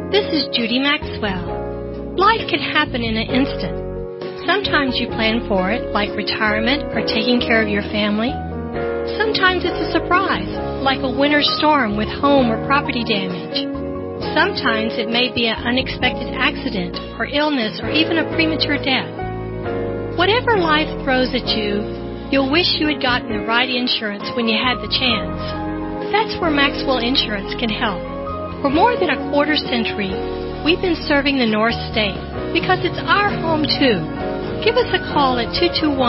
This is Judy Maxwell. Life can happen in an instant. Sometimes you plan for it, like retirement or taking care of your family. Sometimes it's a surprise, like a winter storm with home or property damage. Sometimes it may be an unexpected accident or illness or even a premature death. Whatever life throws at you, you'll wish you had gotten the right insurance when you had the chance. That's where Maxwell Insurance can help. For more than a quarter century, we've been serving the North State because it's our home too. Give us a call at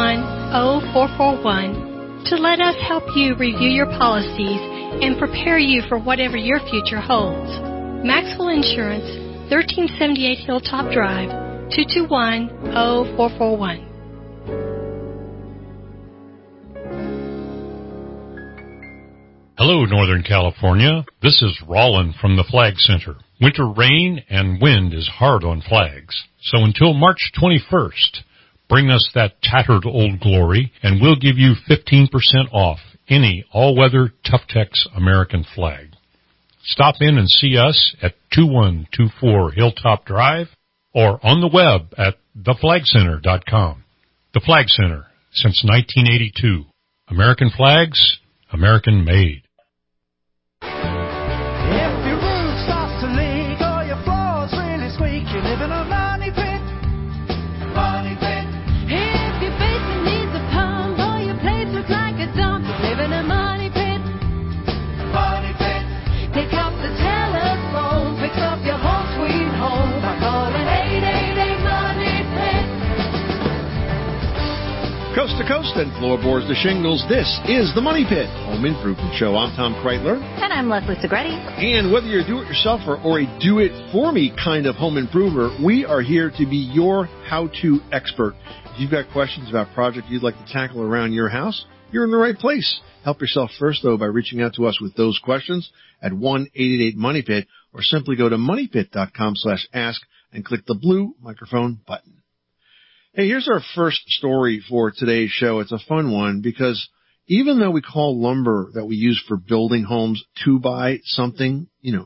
221-0441 to let us help you review your policies and prepare you for whatever your future holds. Maxwell Insurance, 1378 Hilltop Drive, 221-0441. Hello, Northern California. This is Rollin from the Flag Center. Winter rain and wind is hard on flags. So until March 21st, bring us that tattered old glory, and we'll give you 15% off any all-weather Tuftex American flag. Stop in and see us at 2124 Hilltop Drive or on the web at theflagcenter.com. The Flag Center, since 1982. American flags, American made. If your roof starts to leak or your floor's really squeak, you live in a money pit. Money pit. If your basement needs a pump or your place looks like a dump, you live in a money pit. Money pit. Pick up the telephone, fix up your home sweet home by calling 888 Money Pit. Coast to coast and floorboards to shingles, this is the Money Pit Home Improvement Show. I'm Tom Kreitler. And I'm Leslie Segretti. And whether you're a do-it-yourselfer or a do-it-for-me kind of home improver, we are here to be your how-to expert. If you've got questions about projects you'd like to tackle around your house, you're in the right place. Help yourself first, though, by reaching out to us with those questions at 1-888-MONEYPIT or simply go to moneypit.com/ask and click the blue microphone button. Hey, here's our first story for today's show. It's a fun one because even though we call lumber that we use for building homes 2x-something,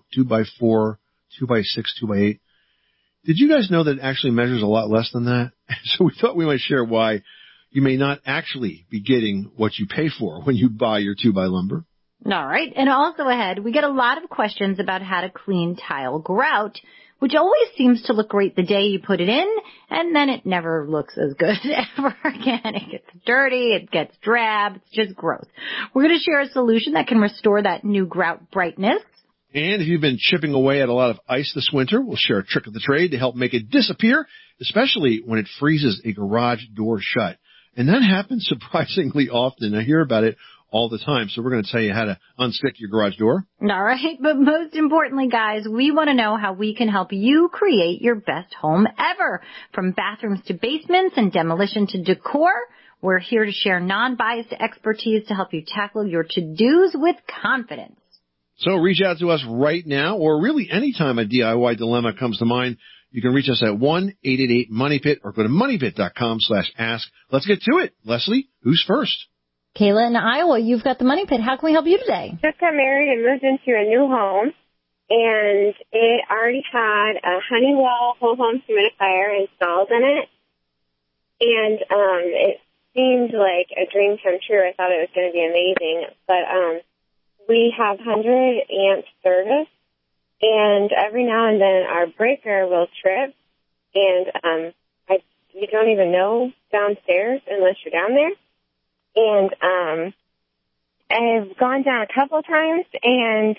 2x4, 2x6, 2x8, did you guys know that it actually measures a lot less than that? So we thought we might share why you may not actually be getting what you pay for when you buy your 2x lumber. All right. And also ahead, we get a lot of questions about how to clean tile grout, which always seems to look great the day you put it in, and then it never looks as good ever again. It gets dirty, it gets drab, it's just gross. We're going to share a solution that can restore that new grout brightness. And if you've been chipping away at a lot of ice this winter, we'll share a trick of the trade to help make it disappear, especially when it freezes a garage door shut. And that happens surprisingly often. I hear about it all the time. So we're going to tell you how to unstick your garage door. All right. But most importantly, guys, we want to know how we can help you create your best home ever. From bathrooms to basements and demolition to decor, we're here to share non-biased expertise to help you tackle your to-dos with confidence. So reach out to us right now, or really anytime a DIY dilemma comes to mind. You can reach us at 1-888-MONEYPIT or go to moneypit.com/ask. Let's get to it. Leslie, who's first? Kayla in Iowa, you've got the Money Pit. How can we help you today? Just got married and moved into a new home, and it already had a Honeywell whole home humidifier installed in it, and it seemed like a dream come true. I thought it was going to be amazing, but we have 100 amp service, and every now and then our breaker will trip, and you don't even know downstairs unless you're down there. And I've gone down a couple of times, and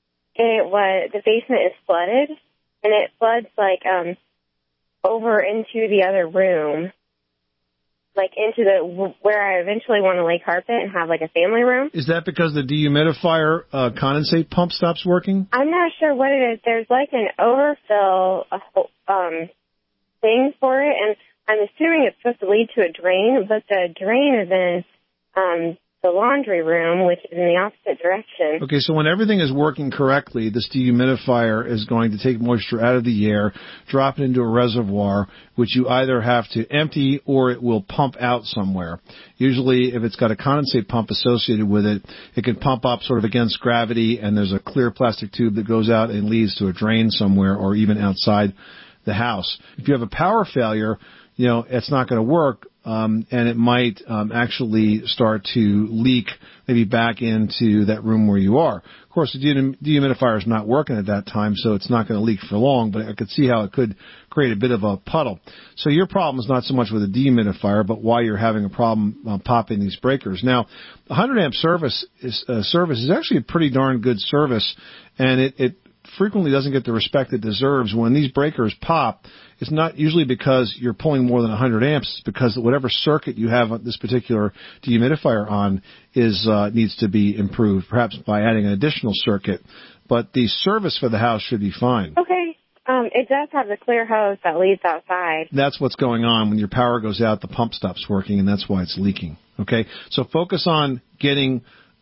the basement is flooded, and it floods like over into the other room, like into where I eventually want to lay carpet and have like a family room. Is that because the dehumidifier condensate pump stops working? I'm not sure what it is. There's like an overfill thing for it, and I'm assuming it's supposed to lead to a drain, but the drain is in the laundry room, which is in the opposite direction. Okay, so when everything is working correctly, this dehumidifier is going to take moisture out of the air, drop it into a reservoir, which you either have to empty or it will pump out somewhere. Usually, if it's got a condensate pump associated with it, it can pump up sort of against gravity, and there's a clear plastic tube that goes out and leads to a drain somewhere or even outside the house. If you have a power failure, it's not going to work. And it might actually start to leak maybe back into that room where you are. Of course, the dehumidifier is not working at that time, so it's not going to leak for long, but I could see how it could create a bit of a puddle. So your problem is not so much with the dehumidifier, but why you're having a problem popping these breakers. Now, the 100-amp service is actually a pretty darn good service, and it frequently doesn't get the respect it deserves. When these breakers pop, it's not usually because you're pulling more than 100 amps. It's because whatever circuit you have this particular dehumidifier on needs to be improved, perhaps by adding an additional circuit. But the service for the house should be fine. Okay. It does have the clear hose that leads outside. That's what's going on. When your power goes out, the pump stops working, and that's why it's leaking. Okay? So focus on getting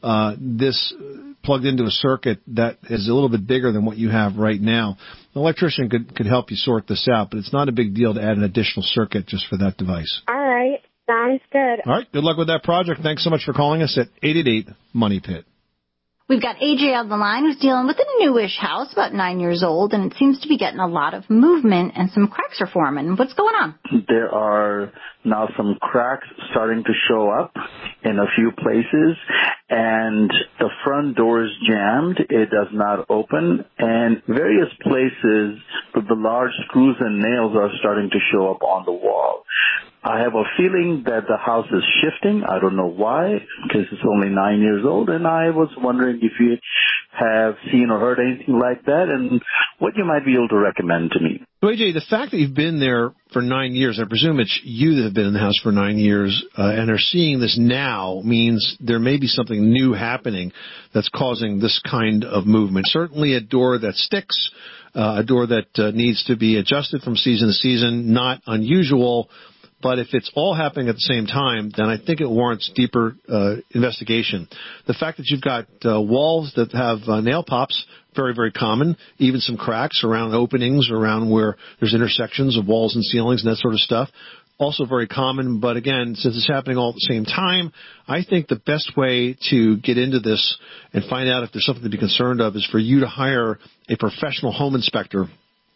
this plugged into a circuit that is a little bit bigger than what you have right now. An electrician could help you sort this out, but it's not a big deal to add an additional circuit just for that device. All right. Sounds good. All right. Good luck with that project. Thanks so much for calling us at 888-MONEY-PIT. We've got AJ on the line who's dealing with a newish house, about 9 years old, and it seems to be getting a lot of movement and some cracks are forming. What's going on? There are now some cracks starting to show up in a few places, and the front door is jammed. It does not open, and various places the large screws and nails are starting to show up on the wall. I have a feeling that the house is shifting. I don't know why, because it's only 9 years old, and I was wondering if you have seen or heard anything like that and what you might be able to recommend to me. So, AJ, the fact that you've been there for 9 years, I presume it's you that have been in the house for 9 years and are seeing this now, means there may be something new happening that's causing this kind of movement. Certainly a door that sticks, a door that needs to be adjusted from season to season, not unusual. But if it's all happening at the same time, then I think it warrants deeper investigation. The fact that you've got walls that have nail pops, very, very common, even some cracks around openings, around where there's intersections of walls and ceilings and that sort of stuff, also very common. But again, since it's happening all at the same time, I think the best way to get into this and find out if there's something to be concerned of is for you to hire a professional home inspector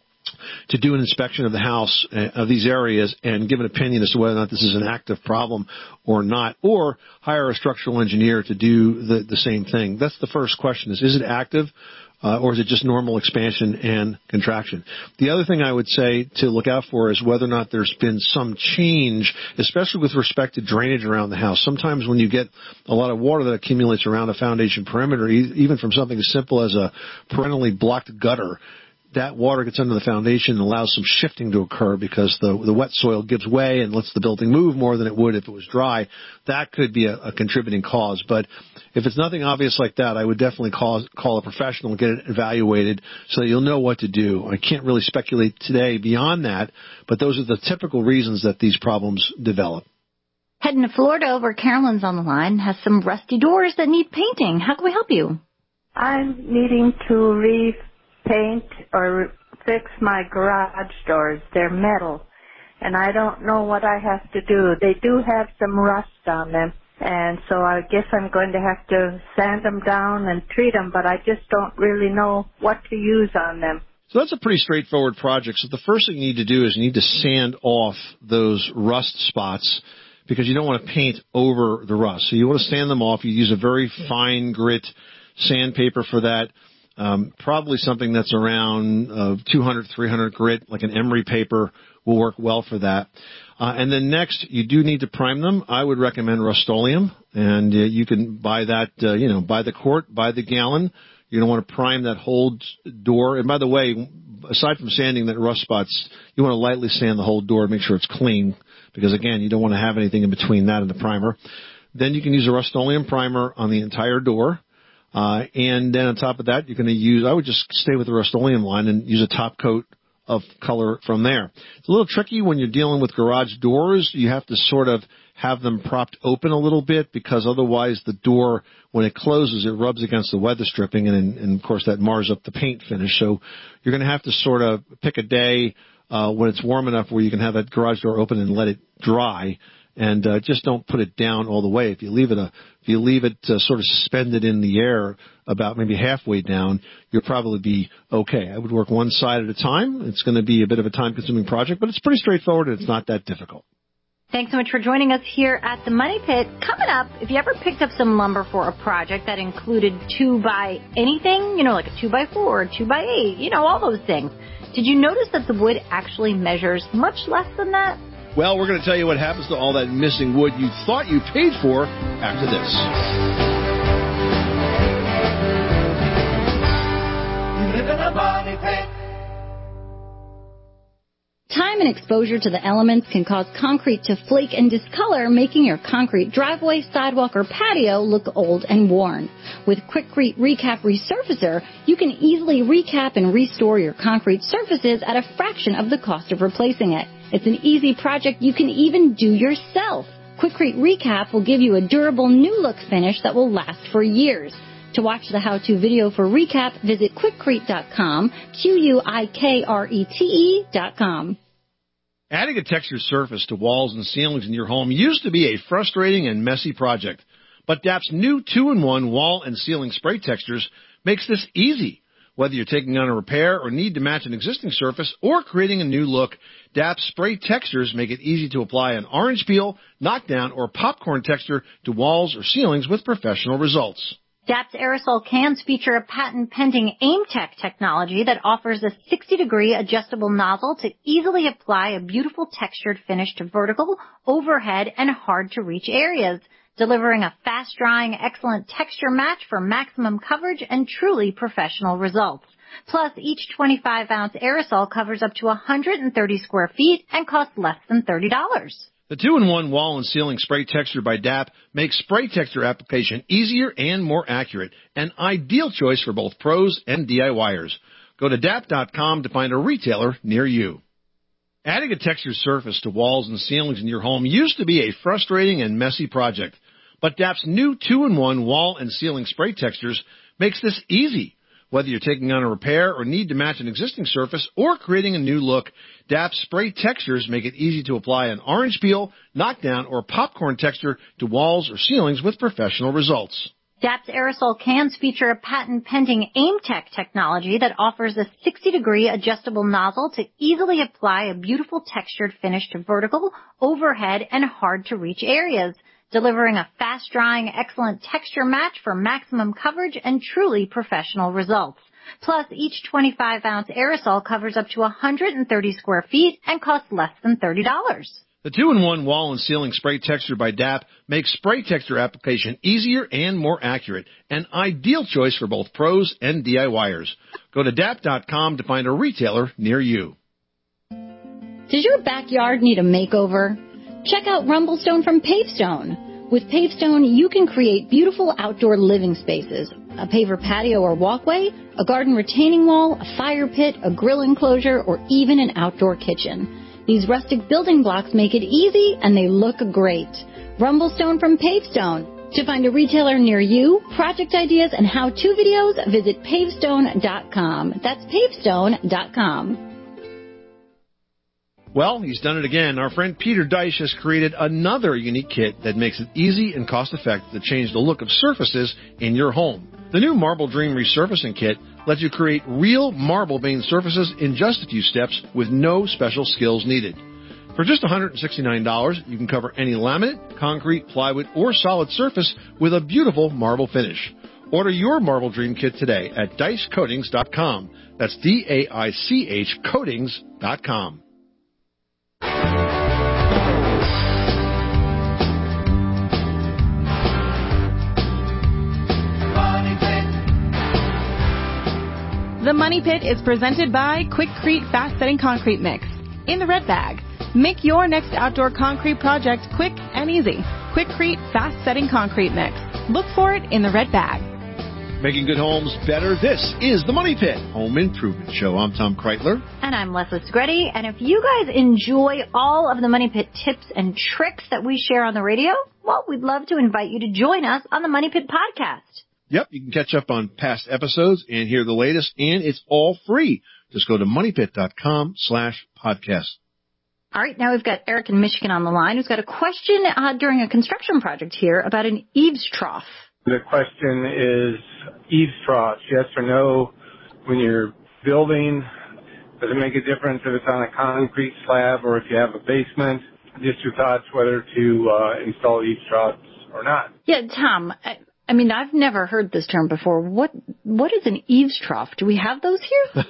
to do an inspection of the house, of these areas, and give an opinion as to whether or not this is an active problem or not, or hire a structural engineer to do the same thing. That's the first question is it active, or is it just normal expansion and contraction? The other thing I would say to look out for is whether or not there's been some change, especially with respect to drainage around the house. Sometimes when you get a lot of water that accumulates around a foundation perimeter, even from something as simple as a perennially blocked gutter, that water gets under the foundation and allows some shifting to occur because the wet soil gives way and lets the building move more than it would if it was dry. That could be a contributing cause. But if it's nothing obvious like that, I would definitely call a professional and get it evaluated so that you'll know what to do. I can't really speculate today beyond that, but those are the typical reasons that these problems develop. Heading to Florida, where Carolyn's on the line, has some rusty doors that need painting. How can we help you? I'm needing to repaint or fix my garage doors. They're metal, and I don't know what I have to do. They do have some rust on them, and so I guess I'm going to have to sand them down and treat them, but I just don't really know what to use on them. So that's a pretty straightforward project. So the first thing you need to do is you need to sand off those rust spots because you don't want to paint over the rust. So you want to sand them off. You use a very fine grit sandpaper for that. Probably something that's around 200, 300 grit, like an emery paper, will work well for that. And then next, you do need to prime them. I would recommend Rust-Oleum, and you can buy that, by the quart, by the gallon. You're going to want to prime that whole door. And by the way, aside from sanding that rust spots, you want to lightly sand the whole door, make sure it's clean, because again, you don't want to have anything in between that and the primer. Then you can use a Rust-Oleum primer on the entire door. And then on top of that, you're going to use, I would just stay with the Rust-Oleum line and use a top coat of color from there. It's a little tricky when you're dealing with garage doors. You have to sort of have them propped open a little bit because otherwise the door, when it closes, it rubs against the weather stripping, and of course that mars up the paint finish. So you're going to have to sort of pick a day when it's warm enough where you can have that garage door open and let it dry, and just don't put it down all the way. If you leave it sort of suspended in the air about maybe halfway down, you'll probably be okay. I would work one side at a time. It's going to be a bit of a time-consuming project, but it's pretty straightforward and it's not that difficult. Thanks so much for joining us here at the Money Pit. Coming up, if you ever picked up some lumber for a project that included 2x anything, like a 2x4 or 2x8, all those things, did you notice that the wood actually measures much less than that? Well, we're going to tell you what happens to all that missing wood you thought you paid for after this. You live in a money pit. Time and exposure to the elements can cause concrete to flake and discolor, making your concrete driveway, sidewalk, or patio look old and worn. With Quikrete Recap Resurfacer, you can easily recap and restore your concrete surfaces at a fraction of the cost of replacing it. It's an easy project you can even do yourself. Quikrete Recap will give you a durable new look finish that will last for years. To watch the how-to video for Recap, visit Quikrete.com, Quikrete.com. Adding a textured surface to walls and ceilings in your home used to be a frustrating and messy project, but DAP's new 2-in-1 wall and ceiling spray textures makes this easy. Whether you're taking on a repair or need to match an existing surface or creating a new look, DAP's spray textures make it easy to apply an orange peel, knockdown, or popcorn texture to walls or ceilings with professional results. DAP's aerosol cans feature a patent-pending AimTech technology that offers a 60-degree adjustable nozzle to easily apply a beautiful textured finish to vertical, overhead, and hard-to-reach areas, delivering a fast-drying, excellent texture match for maximum coverage and truly professional results. Plus, each 25-ounce aerosol covers up to 130 square feet and costs less than $30. The 2-in-1 wall and ceiling spray texture by DAP makes spray texture application easier and more accurate, an ideal choice for both pros and DIYers. Go to DAP.com to find a retailer near you. Adding a textured surface to walls and ceilings in your home used to be a frustrating and messy project, but DAP's new 2-in-1 wall and ceiling spray textures makes this easy. Whether you're taking on a repair or need to match an existing surface or creating a new look, DAP's spray textures make it easy to apply an orange peel, knockdown, or popcorn texture to walls or ceilings with professional results. DAP's aerosol cans feature a patent-pending AimTech technology that offers a 60-degree adjustable nozzle to easily apply a beautiful textured finish to vertical, overhead, and hard-to-reach areas, delivering a fast-drying, excellent texture match for maximum coverage and truly professional results. Plus, each 25-ounce aerosol covers up to 130 square feet and costs less than $30. The 2-in-1 wall and ceiling spray texture by DAP makes spray texture application easier and more accurate, an ideal choice for both pros and DIYers. Go to DAP.com to find a retailer near you. Does your backyard need a makeover? Check out Rumblestone from Pavestone. With Pavestone, you can create beautiful outdoor living spaces, a paver patio or walkway, a garden retaining wall, a fire pit, a grill enclosure, or even an outdoor kitchen. These rustic building blocks make it easy and they look great. Rumblestone from Pavestone. To find a retailer near you, project ideas, and how-to videos, visit pavestone.com. That's pavestone.com. Well, he's done it again. Our friend Peter Deich has created another unique kit that makes it easy and cost-effective to change the look of surfaces in your home. The new Marble Dream Resurfacing Kit lets you create real marble veined surfaces in just a few steps with no special skills needed. For just $169, you can cover any laminate, concrete, plywood, or solid surface with a beautiful marble finish. Order your Marble Dream Kit today at DeichCoatings.com. That's D-A-I-C-H Coatings.com. The Money Pit is presented by Quikrete Fast Setting Concrete Mix in the red bag. Make your next outdoor concrete project quick and easy. Quikrete Fast Setting Concrete Mix. Look for it in the red bag. Making good homes better. This is the Money Pit Home Improvement Show. I'm Tom Kreitler. And I'm Leslie Segretti. And if you guys enjoy all of the Money Pit tips and tricks that we share on the radio, well, we'd love to invite you to join us on the Money Pit podcast. Yep, you can catch up on past episodes and hear the latest, and it's all free. Just go to moneypit.com/podcast. All right, now we've got Eric in Michigan on the line who's got a question during a construction project here about an eaves trough. The question is eaves troughs, yes or no? When you're building, does it make a difference if it's on a concrete slab or if you have a basement? Just your thoughts whether to install eaves troughs or not. Yeah, Tom, I mean, I've never heard this term before. What is an eaves trough? Do we have those here?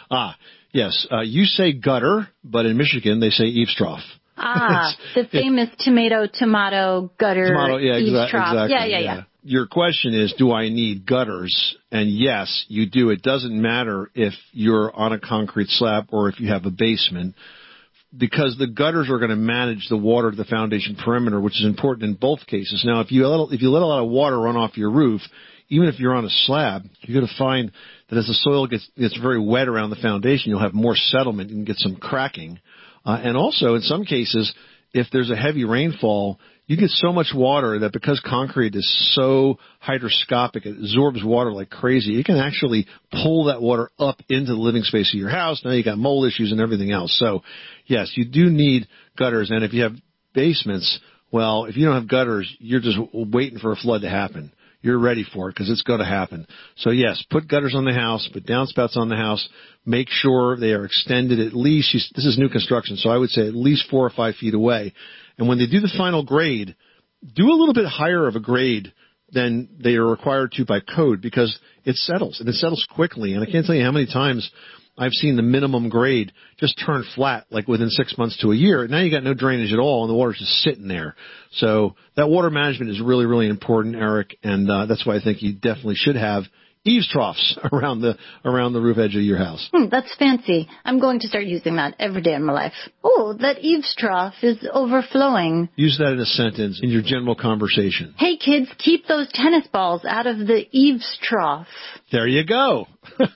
Yes. You say gutter, but in Michigan they say eaves trough. The famous tomato gutter eaves trough. Exactly. Yeah. Your question is, do I need gutters? And yes, you do. It doesn't matter if you're on a concrete slab or if you have a basement, because the gutters are going to manage the water to the foundation perimeter, which is important in both cases. Now, if you let a lot of water run off your roof, even if you're on a slab, you're going to find that as the soil gets very wet around the foundation, you'll have more settlement and get some cracking. And also, in some cases, if there's a heavy rainfall, you get so much water that because concrete is so hygroscopic, it absorbs water like crazy, it can actually pull that water up into the living space of your house. Now you got mold issues and everything else. So, yes, you do need gutters. And if you have basements, well, if you don't have gutters, you're just waiting for a flood to happen. You're ready for it because it's going to happen. So, yes, put gutters on the house, put downspouts on the house. Make sure they are extended at least, this is new construction, so I would say at least 4 or 5 feet away. And when they do the final grade, do a little bit higher of a grade than they are required to by code, because it settles, and it settles quickly. And I can't tell you how many times I've seen the minimum grade just turn flat, like within 6 months to a year. Now you got no drainage at all, and the water's just sitting there. So that water management is really, really important, Eric, and that's why I think you definitely should have eaves troughs around the roof edge of your house. That's fancy. I'm going to start using that every day in my life. Oh, that eaves trough is overflowing. Use that in a sentence in your general conversation. Hey, kids, keep those tennis balls out of the eaves trough. There you go.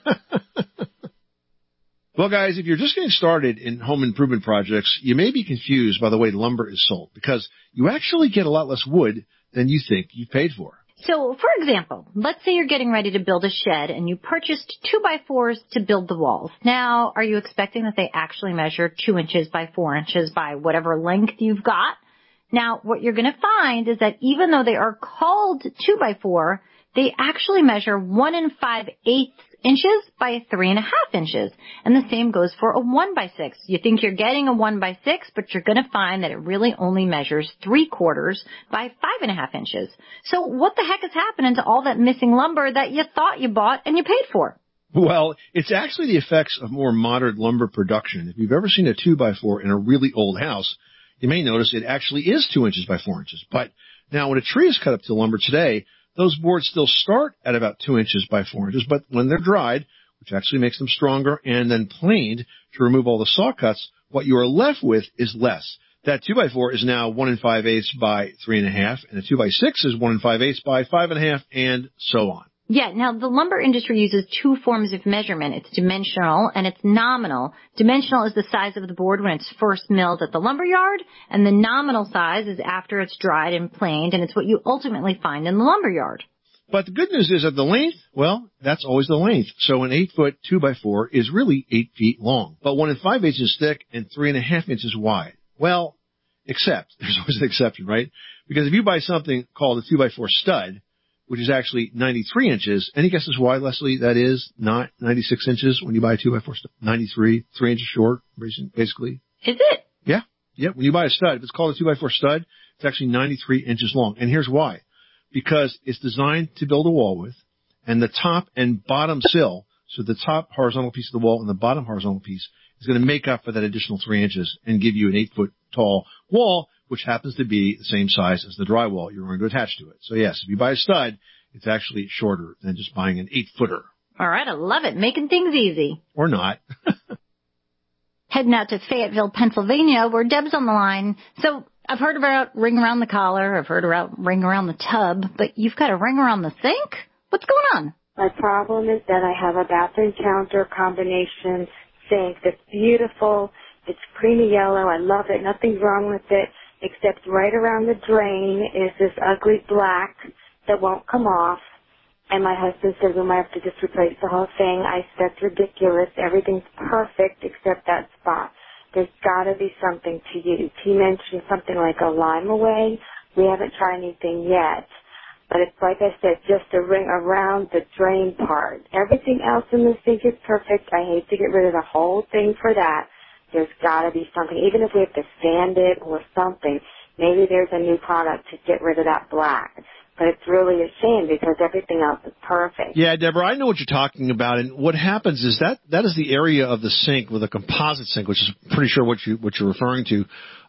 Well, guys, if you're just getting started in home improvement projects, you may be confused by the way lumber is sold, because you actually get a lot less wood than you think you paid for. So, for example, let's say you're getting ready to build a shed and you purchased 2x4s to build the walls. Now, are you expecting that they actually measure 2 inches by 4 inches by whatever length you've got? Now, what you're going to find is that even though they are called 2x4, they actually measure 1 5/8 inches by 3.5 inches. And the same goes for a 1x6. You think you're getting a 1x6, but you're going to find that it really only measures 3/4 by 5.5 inches. So what the heck is happening to all that missing lumber that you thought you bought and you paid for? Well, it's actually the effects of more modern lumber production. If you've ever seen a 2x4 in a really old house, you may notice it actually is 2 inches by 4 inches. But now when a tree is cut up to lumber today, those boards still start at about 2 inches by 4 inches, but when they're dried, which actually makes them stronger, and then planed to remove all the saw cuts, what you are left with is less. That 2x4 is now 1 5/8 by 3.5, and a 2x6 is 1 5/8 by 5.5, and so on. Yeah, now the lumber industry uses 2 forms of measurement. It's dimensional and it's nominal. Dimensional is the size of the board when it's first milled at the lumber yard, and the nominal size is after it's dried and planed, and it's what you ultimately find in the lumber yard. But the good news is that the length, well, that's always the length. So an 8-foot 2x4 is really 8 feet long, but 1 5/8 inches thick and 3.5 inches wide. Well, except, there's always an exception, right? Because if you buy something called a 2x4 stud, which is actually 93 inches. Any guesses why, Leslie, that is not 96 inches when you buy a 2x4 stud? 93, 3 inches short, basically. Is it? Yeah. When you buy a stud, if it's called a 2x4 stud, it's actually 93 inches long. And here's why. Because it's designed to build a wall with, and the top and bottom sill, so the top horizontal piece of the wall and the bottom horizontal piece, is going to make up for that additional 3 inches and give you an 8-foot tall wall, which happens to be the same size as the drywall you're going to attach to it. So, yes, if you buy a stud, it's actually shorter than just buying an 8-footer. All right, I love it. Making things easy. Or not. Heading out to Fayetteville, Pennsylvania, where Deb's on the line. So I've heard about ring around the collar. I've heard about ring around the tub. But you've got a ring around the sink? What's going on? My problem is that I have a bathroom counter combination sink that's beautiful. It's creamy yellow. I love it. Nothing's wrong with it, except right around the drain is this ugly black that won't come off. And my husband says we might have to just replace the whole thing. I said, that's ridiculous. Everything's perfect except that spot. There's got to be something to use. He mentioned something like a Lime Away. We haven't tried anything yet. But it's like I said, just a ring around the drain part. Everything else in the sink is perfect. I hate to get rid of the whole thing for that. There's got to be something. Even if we have to sand it or something, maybe there's a new product to get rid of that black. But it's really a shame because everything else is perfect. Yeah, Deborah, I know what you're talking about, and what happens is that is the area of the sink with a composite sink, which is pretty sure what you're referring to,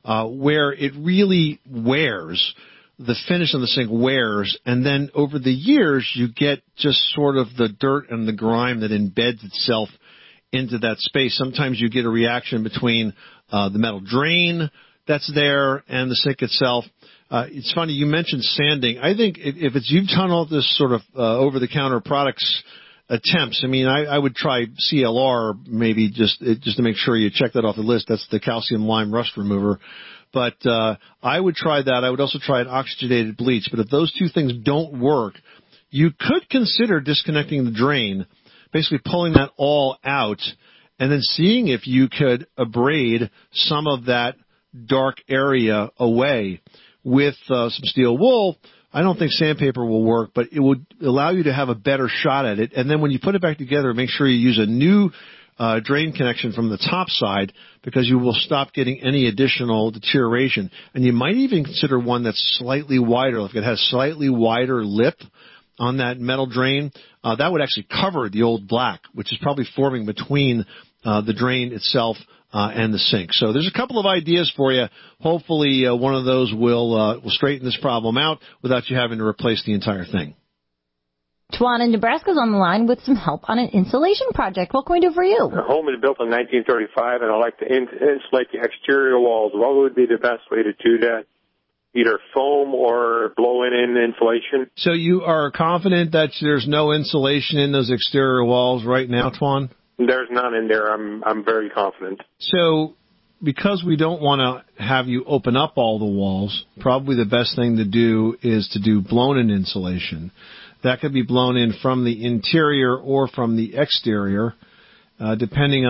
where it really wears. The finish on the sink wears, and then over the years you get just sort of the dirt and the grime that embeds itself into that space. Sometimes you get a reaction between the metal drain that's there and the sink itself. It's funny, you mentioned sanding. I think if you've done all this sort of over-the-counter products attempts, I mean, I would try CLR maybe just to make sure you check that off the list. That's the calcium lime rust remover. But I would try that. I would also try an oxygenated bleach. But if those two things don't work, you could consider disconnecting the drain, basically pulling that all out, and then seeing if you could abrade some of that dark area away with some steel wool. I don't think sandpaper will work, but it would allow you to have a better shot at it. And then when you put it back together, make sure you use a new drain connection from the top side, because you will stop getting any additional deterioration. And you might even consider one that's slightly wider. If it has slightly wider lip on that metal drain, that would actually cover the old black, which is probably forming between the drain itself and the sink. So there's a couple of ideas for you. Hopefully one of those will straighten this problem out without you having to replace the entire thing. Tuan in Nebraska's on the line with some help on an insulation project. What can we do for you? The home is built in 1935, and I'd like to insulate the exterior walls. What would be the best way to do that? Either foam or blow-in insulation? So you are confident that there's no insulation in those exterior walls right now, Tuan? There's none in there. I'm very confident. So because we don't want to have you open up all the walls, probably the best thing to do is to do blown-in insulation. That could be blown in from the interior or from the exterior, depending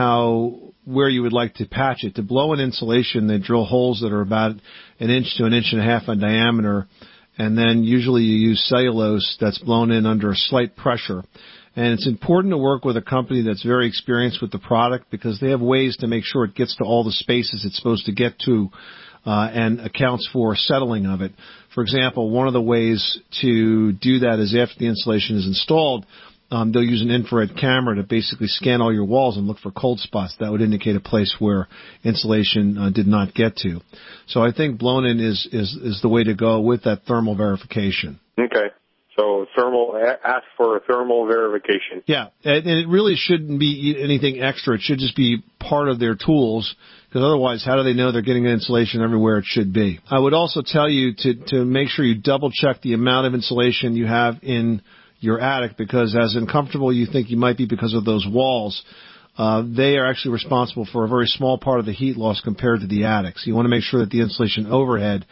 on where you would like to patch it. To blow in insulation, they drill holes that are about an inch to an inch and a half in diameter, and then usually you use cellulose that's blown in under a slight pressure. And it's important to work with a company that's very experienced with the product, because they have ways to make sure it gets to all the spaces it's supposed to get to and accounts for settling of it. For example, one of the ways to do that is after the insulation is installed, they'll use an infrared camera to basically scan all your walls and look for cold spots. That would indicate a place where insulation did not get to. So I think blown-in is the way to go with that thermal verification. Okay. So ask for a thermal verification. Yeah, and it really shouldn't be anything extra. It should just be part of their tools, because otherwise, how do they know they're getting insulation everywhere it should be? I would also tell you to make sure you double-check the amount of insulation you have in your attic, because as uncomfortable you think you might be because of those walls, they are actually responsible for a very small part of the heat loss compared to the attic. So you want to make sure that the insulation overhead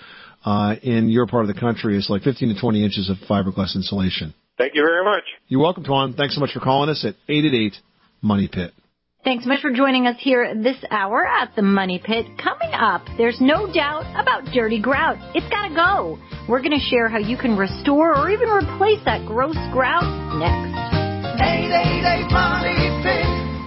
in your part of the country is like 15 to 20 inches of fiberglass insulation. Thank you very much. You're welcome, Tuan. Thanks so much for calling us at 888-MONEY-PIT. Thanks so much for joining us here this hour at the Money Pit. Coming up, there's no doubt about dirty grout. It's got to go. We're going to share how you can restore or even replace that gross grout next. 888 Money Pit.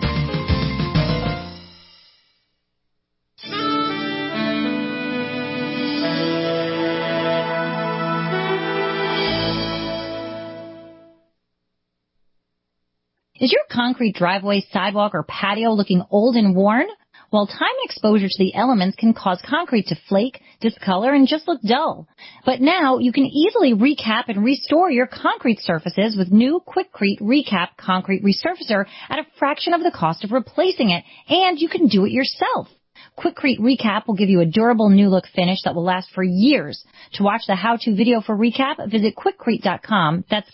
Is your concrete driveway, sidewalk, or patio looking old and worn? Well, time and exposure to the elements can cause concrete to flake, discolor, and just look dull. But now you can easily recap and restore your concrete surfaces with new Quikrete Recap Concrete Resurfacer at a fraction of the cost of replacing it, and you can do it yourself. Quikrete Recap will give you a durable new look finish that will last for years. To watch the how-to video for Recap, visit Quikrete.com. That's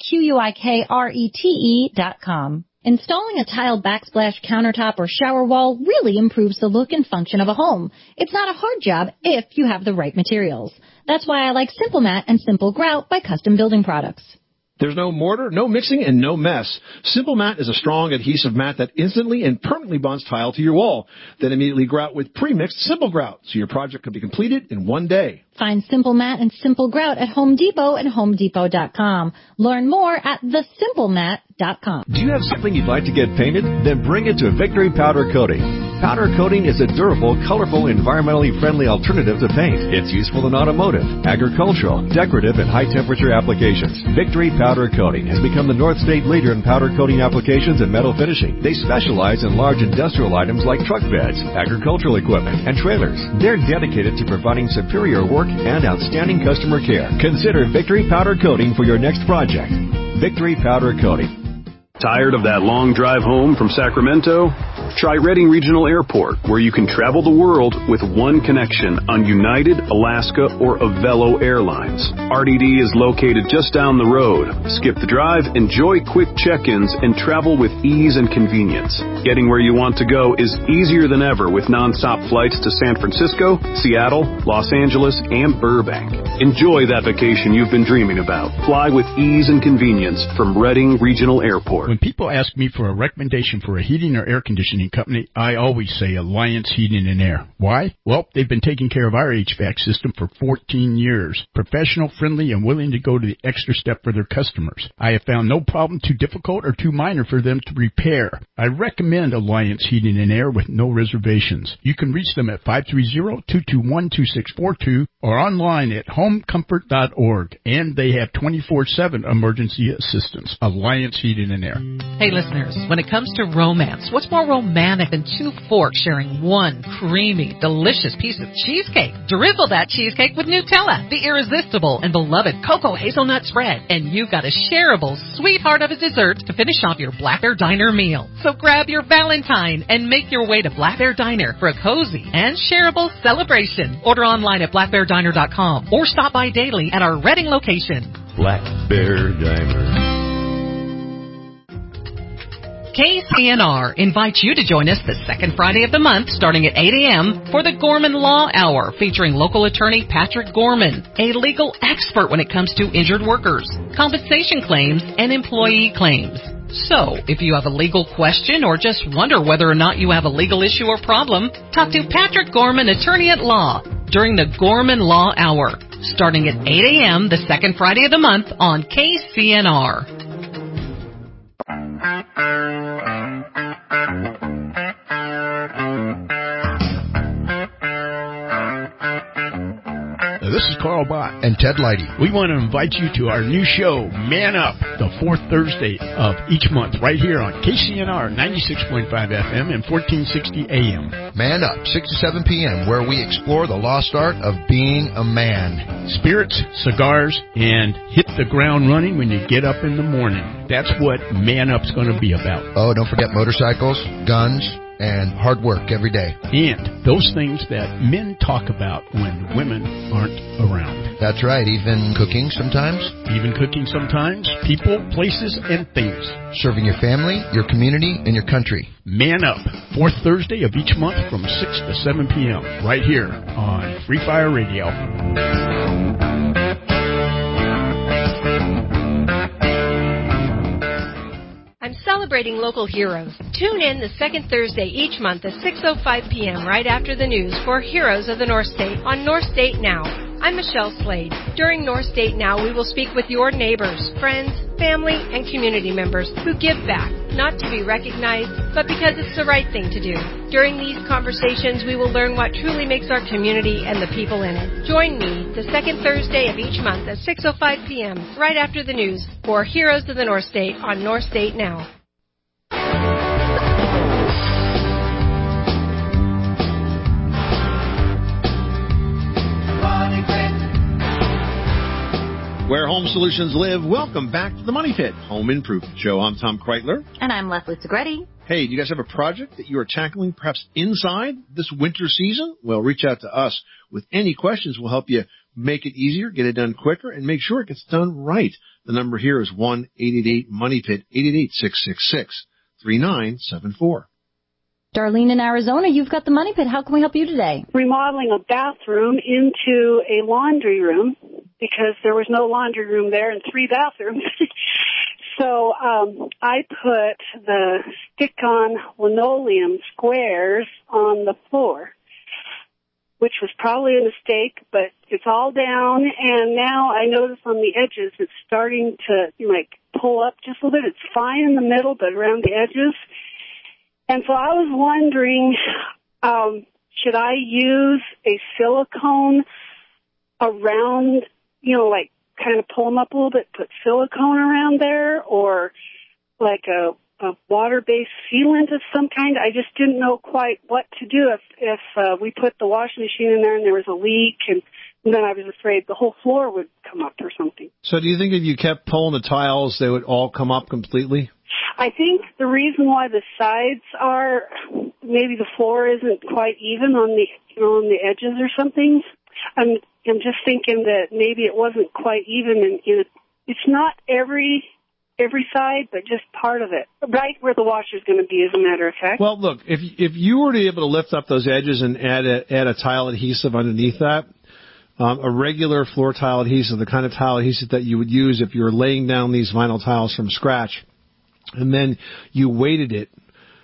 QUIKRETE.com. Installing a tile backsplash countertop or shower wall really improves the look and function of a home. It's not a hard job if you have the right materials. That's why I like Simple Mat and Simple Grout by Custom Building Products. There's no mortar, no mixing, and no mess. Simple Mat is a strong adhesive mat that instantly and permanently bonds tile to your wall. Then immediately grout with pre-mixed Simple Grout, so your project can be completed in one day. Find Simple Mat and Simple Grout at Home Depot and HomeDepot.com. Learn more at thesimplemat.com. Do you have something you'd like to get painted? Then bring it to Victory Powder Coating. Powder coating is a durable, colorful, environmentally friendly alternative to paint. It's useful in automotive, agricultural, decorative, and high-temperature applications. Victory Powder Coating has become the North State leader in powder coating applications and metal finishing. They specialize in large industrial items like truck beds, agricultural equipment, and trailers. They're dedicated to providing superior work and outstanding customer care. Consider Victory Powder Coating for your next project. Victory Powder Coating. Tired of that long drive home from Sacramento? Try Redding Regional Airport, where you can travel the world with one connection on United, Alaska, or Avelo Airlines. RDD is located just down the road. Skip the drive, enjoy quick check-ins, and travel with ease and convenience. Getting where you want to go is easier than ever with nonstop flights to San Francisco, Seattle, Los Angeles, and Burbank. Enjoy that vacation you've been dreaming about. Fly with ease and convenience from Redding Regional Airport. When people ask me for a recommendation for a heating or air conditioning company, I always say Alliance Heating and Air. Why? Well, they've been taking care of our HVAC system for 14 years. Professional, friendly, and willing to go to the extra step for their customers. I have found no problem too difficult or too minor for them to repair. I recommend Alliance Heating and Air with no reservations. You can reach them at 530-221-2642 or online at homecomfort.org. And they have 24/7 emergency assistance. Alliance Heating and Air. Hey listeners, when it comes to romance, what's more romantic than two forks sharing one creamy, delicious piece of cheesecake? Drizzle that cheesecake with Nutella, the irresistible and beloved cocoa hazelnut spread, and you've got a shareable sweetheart of a dessert to finish off your Black Bear Diner meal. So grab your Valentine and make your way to Black Bear Diner for a cozy and shareable celebration. Order online at blackbeardiner.com or stop by daily at our Redding location. Black Bear Diner. KCNR invites you to join us the second Friday of the month starting at 8 a.m. for the Gorman Law Hour featuring local attorney Patrick Gorman, a legal expert when it comes to injured workers, compensation claims, and employee claims. So, if you have a legal question or just wonder whether or not you have a legal issue or problem, talk to Patrick Gorman, attorney at law, during the Gorman Law Hour starting at 8 a.m. the second Friday of the month on KCNR. This is Carl Bott and Ted Leidy. We want to invite you to our new show, Man Up, the fourth Thursday of each month, right here on KCNR 96.5 FM and 1460 AM. Man Up, 6 to 7 p.m., where we explore the lost art of being a man. Spirits, cigars, and hit the ground running when you get up in the morning. That's what Man Up's going to be about. Oh, don't forget motorcycles, guns, and hard work every day. And those things that men talk about when women aren't around. That's right, even cooking sometimes. Even cooking sometimes. People, places, and things. Serving your family, your community, and your country. Man Up, fourth Thursday of each month from 6 to 7 p.m. right here on Free Fire Radio. I'm celebrating local heroes. Tune in the second Thursday each month at 6:05 p.m. right after the news for Heroes of the North State on North State Now. I'm Michelle Slade. During North State Now, we will speak with your neighbors, friends, family, and community members who give back, not to be recognized, but because it's the right thing to do. During these conversations, we will learn what truly makes our community and the people in it. Join me the second Thursday of each month at 6:05 p.m. right after the news for Heroes of the North State on North State Now. Where home solutions live. Welcome back to the Money Pit Home Improvement Show. I'm Tom Kreitler. And I'm Leslie Segretti. Hey, do you guys have a project that you are tackling perhaps inside this winter season? Well, reach out to us with any questions. We'll help you make it easier, get it done quicker, and make sure it gets done right. The number here is 1-888-MONEY-PIT, 888-666-3974. Darlene in Arizona, you've got the Money Pit. How can we help you today? Remodeling a bathroom into a laundry room because there was no laundry room there and 3 bathrooms. So I put the stick-on linoleum squares on the floor, which was probably a mistake, but it's all down. And now I notice on the edges it's starting to pull up just a little bit. It's fine in the middle, but around the edges. And so I was wondering, should I use a silicone around, kind of pull them up a little bit, put silicone around there, or like a water-based sealant of some kind? I just didn't know quite what to do if we put the washing machine in there and there was a leak, and then I was afraid the whole floor would come up or something. So do you think if you kept pulling the tiles, they would all come up completely? I think the reason why the sides are, maybe the floor isn't quite even on the edges or something. I'm just thinking that maybe it wasn't quite even it's not every side, but just part of it, right where the washer's going to be, as a matter of fact. Well, look, if you were to be able to lift up those edges and add a tile adhesive underneath that, a regular floor tile adhesive, the kind of tile adhesive that you would use if you were laying down these vinyl tiles from scratch, and then you weighted it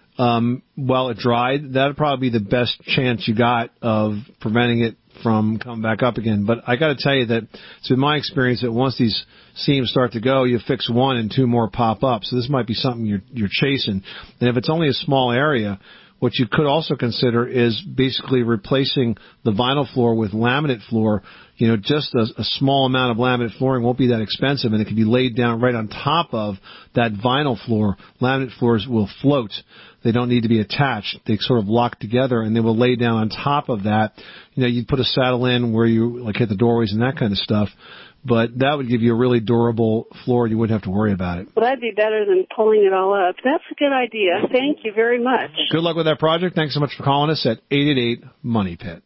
while it dried, that would probably be the best chance you got of preventing it from coming back up again. But I got to tell you that it's been my experience that once these seams start to go, you fix one and 2 more pop up. So this might be something you're chasing. And if it's only a small area, what you could also consider is basically replacing the vinyl floor with laminate floor. Just a small amount of laminate flooring won't be that expensive, and it can be laid down right on top of that vinyl floor. Laminate floors will float. They don't need to be attached. They sort of lock together, and they will lay down on top of that. You'd put a saddle in where you hit the doorways and that kind of stuff. But that would give you a really durable floor, and you wouldn't have to worry about it. Well, that'd be better than pulling it all up. That's a good idea. Thank you very much. Good luck with that project. Thanks so much for calling us at 888-MONEY-PIT.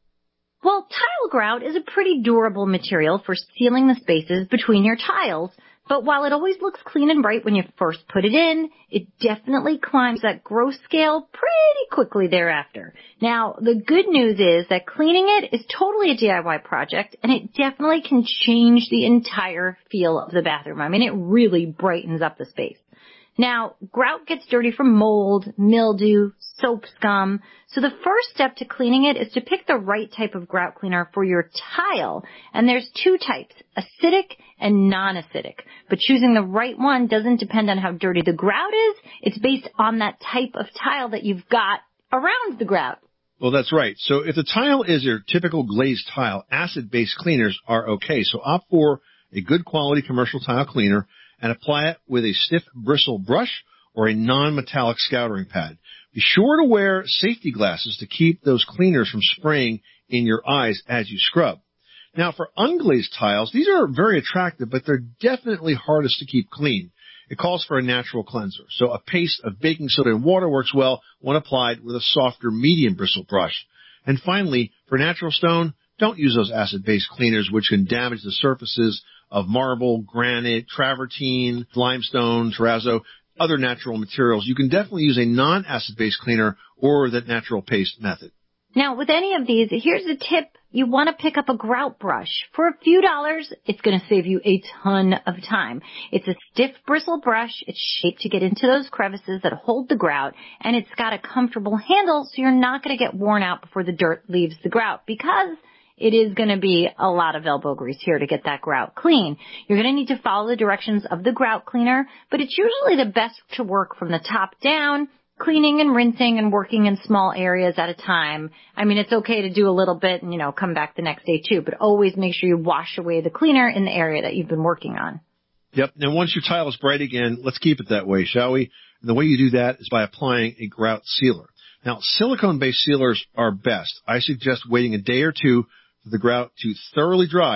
Well, tile grout is a pretty durable material for sealing the spaces between your tiles. But while it always looks clean and bright when you first put it in, it definitely climbs that gross scale pretty quickly thereafter. Now, the good news is that cleaning it is totally a DIY project, and it definitely can change the entire feel of the bathroom. I mean, it really brightens up the space. Now, grout gets dirty from mold, mildew, soap scum. So the first step to cleaning it is to pick the right type of grout cleaner for your tile. And there's 2 types, acidic and non-acidic. But choosing the right one doesn't depend on how dirty the grout is. It's based on that type of tile that you've got around the grout. Well, that's right. So if the tile is your typical glazed tile, acid-based cleaners are okay. So opt for a good quality commercial tile cleaner and apply it with a stiff bristle brush or a non-metallic scoutering pad. Be sure to wear safety glasses to keep those cleaners from spraying in your eyes as you scrub. Now, for unglazed tiles, these are very attractive, but they're definitely hardest to keep clean. It calls for a natural cleanser. So a paste of baking soda and water works well when applied with a softer medium bristle brush. And finally, for natural stone, don't use those acid-based cleaners which can damage the surfaces of marble, granite, travertine, limestone, terrazzo, other natural materials. You can definitely use a non-acid-based cleaner or the natural paste method. Now, with any of these, here's a tip. You want to pick up a grout brush. For a few dollars, it's going to save you a ton of time. It's a stiff bristle brush. It's shaped to get into those crevices that hold the grout, and it's got a comfortable handle so you're not going to get worn out before the dirt leaves the grout, because it is going to be a lot of elbow grease here to get that grout clean. You're going to need to follow the directions of the grout cleaner, but it's usually the best to work from the top down, cleaning and rinsing and working in small areas at a time. I mean, it's okay to do a little bit and, come back the next day too, but always make sure you wash away the cleaner in the area that you've been working on. Yep. And once your tile is bright again, let's keep it that way, shall we? And the way you do that is by applying a grout sealer. Now, silicone-based sealers are best. I suggest waiting a day or two for the grout to thoroughly dry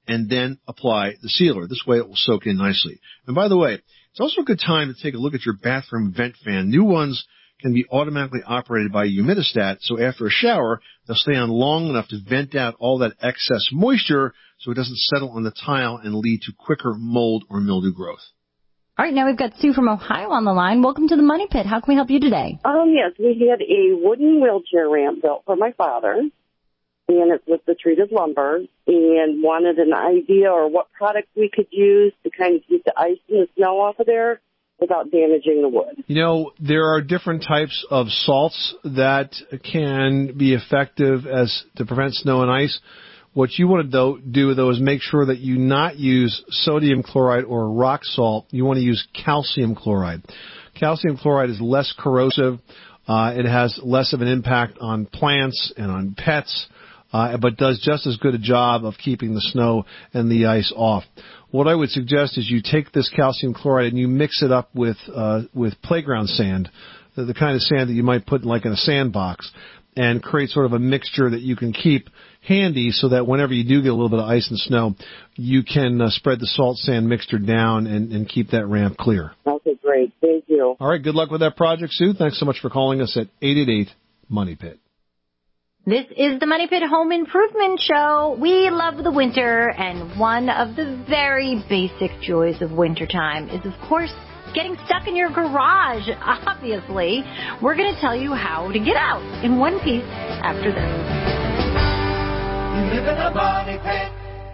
and then apply the sealer. This way it will soak in nicely. And by the way, it's also a good time to take a look at your bathroom vent fan. New ones can be automatically operated by a humidistat, so after a shower, they'll stay on long enough to vent out all that excess moisture so it doesn't settle on the tile and lead to quicker mold or mildew growth. All right, now we've got Sue from Ohio on the line. Welcome to the Money Pit. How can we help you today? Yes, we had a wooden wheelchair ramp built for my father, and it was the treated lumber, and wanted an idea or what product we could use to kind of keep the ice and the snow off of there without damaging the wood. You know, there are different types of salts that can be effective as to prevent snow and ice. What you want to do, though, is make sure that you not use sodium chloride or rock salt. You want to use calcium chloride. Calcium chloride is less corrosive. It has less of an impact on plants and on pets, but does just as good a job of keeping the snow and the ice off. What I would suggest is you take this calcium chloride and you mix it up with playground sand, the kind of sand that you might put like in a sandbox, and create sort of a mixture that you can keep handy so that whenever you do get a little bit of ice and snow, you can spread the salt sand mixture down and keep that ramp clear. Okay, great. Thank you. All right, good luck with that project, Sue. Thanks so much for calling us at 888-MONEY-PIT. This is the Money Pit Home Improvement Show. We love the winter, and one of the very basic joys of wintertime is, of course, getting stuck in your garage, obviously. We're going to tell you how to get out in one piece after this. You live in a money pit.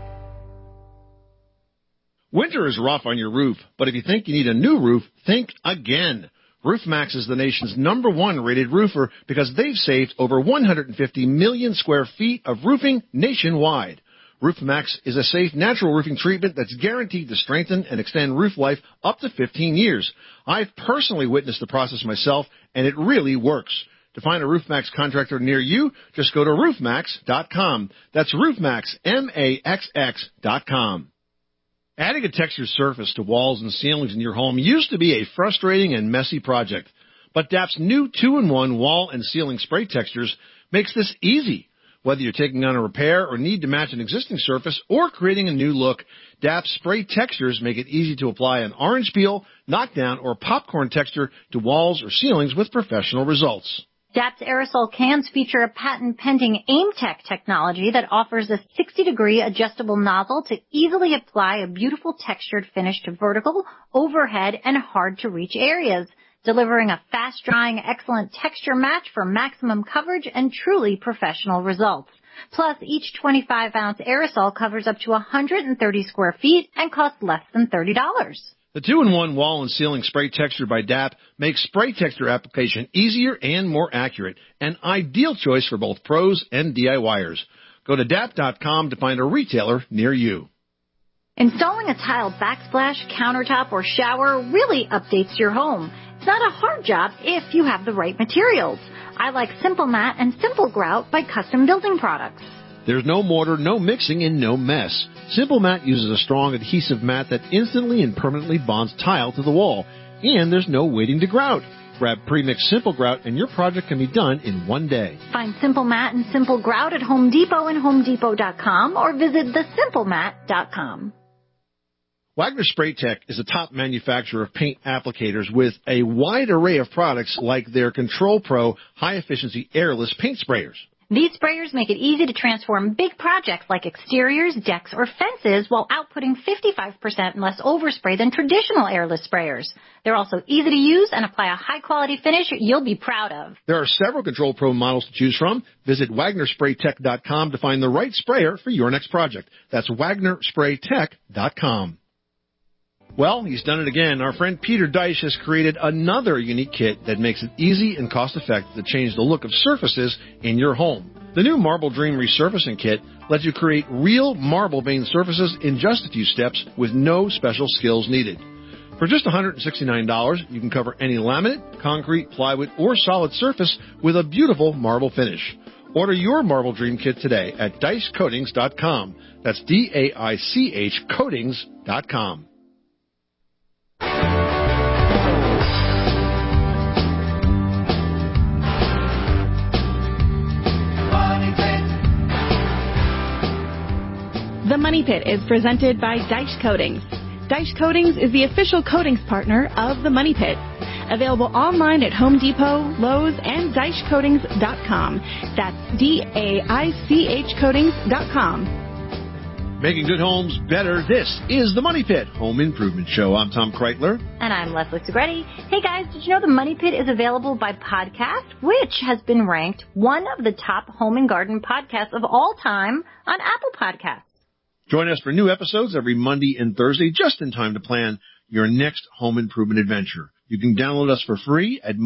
Winter is rough on your roof, but if you think you need a new roof, think again. RoofMax is the nation's #1 rated roofer because they've saved over 150 million square feet of roofing nationwide. RoofMax is a safe, natural roofing treatment that's guaranteed to strengthen and extend roof life up to 15 years. I've personally witnessed the process myself, and it really works. To find a RoofMax contractor near you, just go to roofmax.com. That's RoofMax, MAXX.com. Adding a textured surface to walls and ceilings in your home used to be a frustrating and messy project, but DAP's new 2-in-1 wall and ceiling spray textures makes this easy. Whether you're taking on a repair or need to match an existing surface or creating a new look, DAP's spray textures make it easy to apply an orange peel, knockdown, or popcorn texture to walls or ceilings with professional results. DAP's aerosol cans feature a patent-pending AimTech technology that offers a 60-degree adjustable nozzle to easily apply a beautiful textured finish to vertical, overhead, and hard-to-reach areas, delivering a fast-drying, excellent texture match for maximum coverage and truly professional results. Plus, each 25-ounce aerosol covers up to 130 square feet and costs less than $30. The 2-in-1 wall and ceiling spray texture by DAP makes spray texture application easier and more accurate, an ideal choice for both pros and DIYers. Go to DAP.com to find a retailer near you. Installing a tile backsplash, countertop, or shower really updates your home. It's not a hard job if you have the right materials. I like Simple Mat and Simple Grout by Custom Building Products. There's no mortar, no mixing, and no mess. Simple Mat uses a strong adhesive mat that instantly and permanently bonds tile to the wall. And there's no waiting to grout. Grab pre-mixed Simple Grout and your project can be done in one day. Find Simple Mat and Simple Grout at Home Depot and HomeDepot.com or visit thesimplemat.com. Wagner Spray Tech is a top manufacturer of paint applicators with a wide array of products like their Control Pro high-efficiency airless paint sprayers. These sprayers make it easy to transform big projects like exteriors, decks, or fences while outputting 55% less overspray than traditional airless sprayers. They're also easy to use and apply a high-quality finish you'll be proud of. There are several Control Pro models to choose from. Visit WagnerSprayTech.com to find the right sprayer for your next project. That's WagnerSprayTech.com. Well, he's done it again. Our friend Peter Deich has created another unique kit that makes it easy and cost-effective to change the look of surfaces in your home. The new Marble Dream Resurfacing Kit lets you create real marble veined surfaces in just a few steps with no special skills needed. For just $169, you can cover any laminate, concrete, plywood, or solid surface with a beautiful marble finish. Order your Marble Dream Kit today at DeichCoatings.com. That's DAICH Coatings.com. The Money Pit is presented by Deich Coatings. Deich Coatings is the official coatings partner of the Money Pit. Available online at Home Depot, Lowe's, and DeichCoatings.com. That's DAICH Coatings.com. Making good homes better. This is the Money Pit Home Improvement Show. I'm Tom Kreitler. And I'm Leslie Segretti. Hey guys, did you know the Money Pit is available by podcast, which has been ranked one of the top home and garden podcasts of all time on Apple Podcasts. Join us for new episodes every Monday and Thursday, just in time to plan your next home improvement adventure. You can download us for free at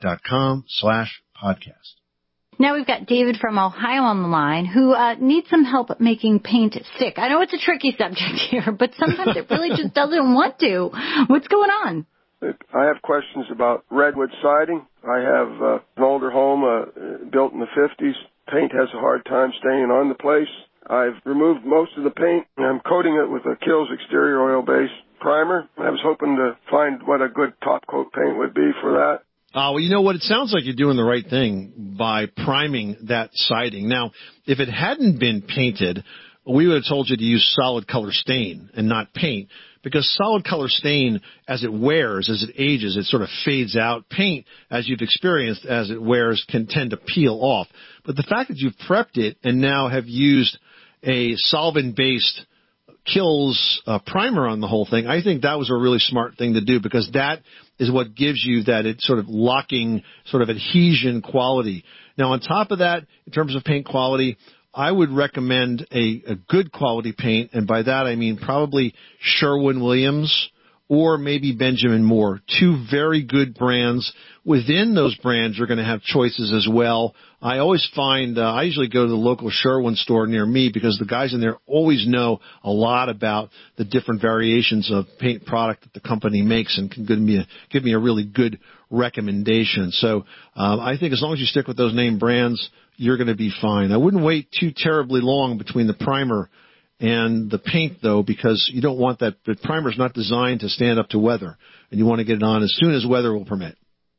moneypit.com/podcast. Now we've got David from Ohio on the line who needs some help making paint stick. I know it's a tricky subject here, but sometimes it really just doesn't want to. What's going on? I have questions about redwood siding. I have an older home built in the 50s. Paint has a hard time staying on the place. I've removed most of the paint, and I'm coating it with a Kills exterior oil-based primer. I was hoping to find what a good top coat paint would be for that. Well, you know what? It sounds like you're doing the right thing by priming that siding. Now, if it hadn't been painted, we would have told you to use solid color stain and not paint, because solid color stain, as it wears, as it ages, it sort of fades out. Paint, as you've experienced, as it wears, can tend to peel off. But the fact that you've prepped it and now have used a solvent-based Kills primer on the whole thing, I think that was a really smart thing to do, because that is what gives you that it's sort of locking, sort of adhesion quality. Now, on top of that, in terms of paint quality, I would recommend a good quality paint, and by that I mean probably Sherwin-Williams or maybe Benjamin Moore, two very good brands. Within those brands, you're going to have choices as well. I always find I usually go to the local Sherwin store near me, because the guys in there always know a lot about the different variations of paint product that the company makes and can give me a really good recommendation. So I think as long as you stick with those name brands, you're going to be fine. I wouldn't wait too terribly long between the primer and the paint, though, because you don't want that. The primer's not designed to stand up to weather, and you want to get it on as soon as weather will permit.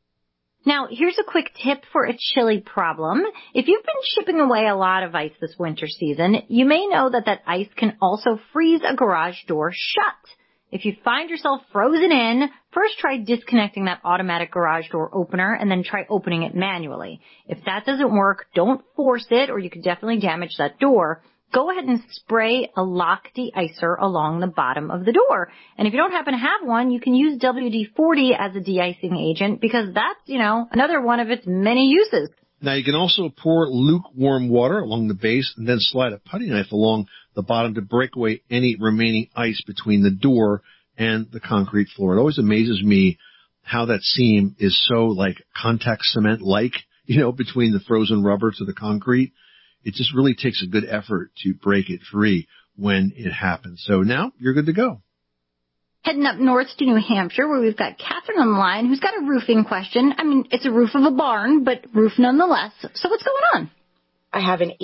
Now, here's a quick tip for a chili problem. If you've been shipping away a lot of ice this winter season, you may know that ice can also freeze a garage door shut. If you find yourself frozen in, first try disconnecting that automatic garage door opener and then try opening it manually. If that doesn't work, don't force it, or you could definitely damage that door. Go ahead and spray a lock de-icer along the bottom of the door. And if you don't happen to have one, you can use WD-40 as a de-icing agent, because that's, another one of its many uses. Now, you can also pour lukewarm water along the base and then slide a putty knife along the bottom to break away any remaining ice between the door and the concrete floor. It always amazes me how that seam is so like contact cement-like, between the frozen rubber to the concrete. It just really takes a good effort to break it free when it happens. So now you're good to go. Heading up north to New Hampshire, where we've got Catherine on the line, who's got a roofing question. I mean, it's a roof of a barn, but roof nonetheless. So what's going on? I have an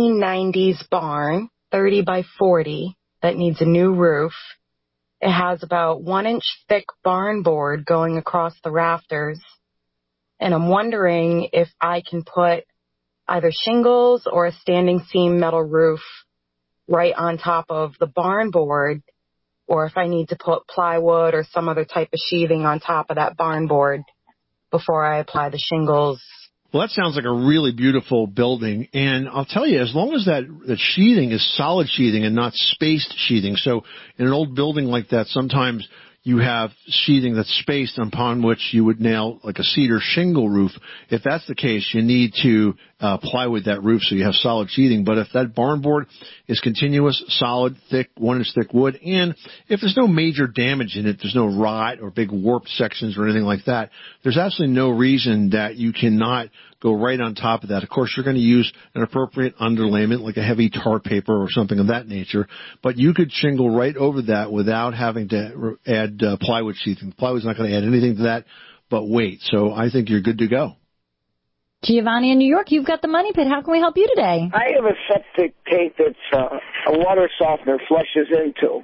1890s barn, 30 by 40, that needs a new roof. It has about 1-inch thick barn board going across the rafters. And I'm wondering if I can put either shingles or a standing seam metal roof right on top of the barn board, or if I need to put plywood or some other type of sheathing on top of that barn board before I apply the shingles. Well, that sounds like a really beautiful building. And I'll tell you, as long as that sheathing is solid sheathing and not spaced sheathing. So in an old building like that, sometimes you have sheathing that's spaced upon which you would nail like a cedar shingle roof. If that's the case, you need to plywood that roof so you have solid sheathing. But if that barn board is continuous, solid, thick, 1-inch thick wood, and if there's no major damage in it, there's no rot or big warped sections or anything like that, there's absolutely no reason that you cannot go right on top of that. Of course, you're going to use an appropriate underlayment, like a heavy tar paper or something of that nature, but you could shingle right over that without having to add plywood sheathing. Plywood's not going to add anything to that but weight, so I think you're good to go. Giovanni in New York, you've got the Money Pit. How can we help you today? I have a septic tank that's a water softener flushes into.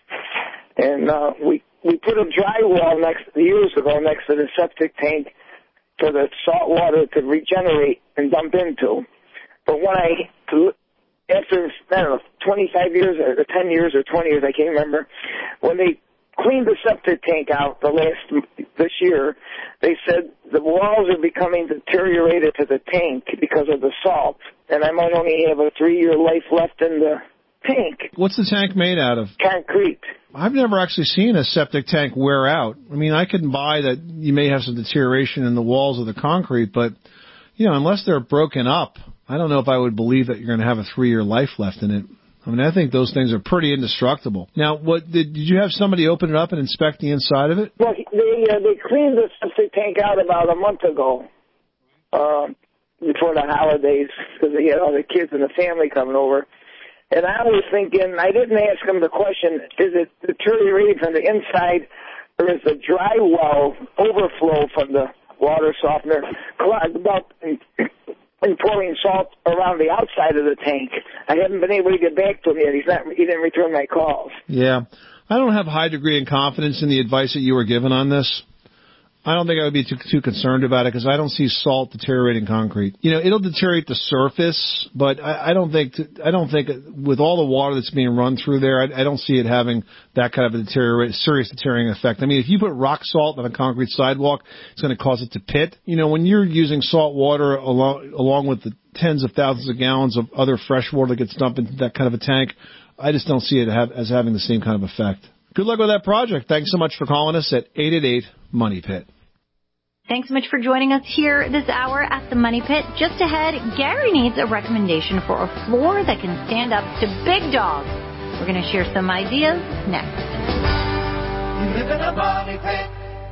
And we put a drywall years ago next to the septic tank for the salt water to regenerate and dump into. But when I after, I don't know, 25 years or 10 years or 20 years, I can't remember, when they cleaned the septic tank out this year, they said the walls are becoming deteriorated to the tank because of the salt, and I might only have a 3-year life left in the tank. What's the tank made out of? Concrete. I've never actually seen a septic tank wear out. I mean, I can buy that you may have some deterioration in the walls of the concrete, but, unless they're broken up, I don't know if I would believe that you're going to have a 3-year life left in it. I mean, I think those things are pretty indestructible. Now, did you have somebody open it up and inspect the inside of it? Well, they cleaned the septic tank out about a month ago, before the holidays, because they had all the kids and the family coming over. And I was thinking, I didn't ask them the question, is it deteriorating from the inside, or is the dry well overflow from the water softener clogged up and pouring salt around the outside of the tank? I haven't been able to get back to him yet. He didn't return my calls. Yeah. I don't have a high degree of confidence in the advice that you were given on this. I don't think I would be too concerned about it because I don't see salt deteriorating concrete. It'll deteriorate the surface, but I don't think with all the water that's being run through there, I don't see it having that kind of a serious deteriorating effect. I mean, if you put rock salt on a concrete sidewalk, it's going to cause it to pit. When you're using salt water along with the tens of thousands of gallons of other fresh water that gets dumped into that kind of a tank, I just don't see it as having the same kind of effect. Good luck with that project. Thanks so much for calling us at 888-MONEY-PIT. Thanks so much for joining us here this hour at the Money Pit. Just ahead, Gary needs a recommendation for a floor that can stand up to big dogs. We're going to share some ideas next. You live in a money pit.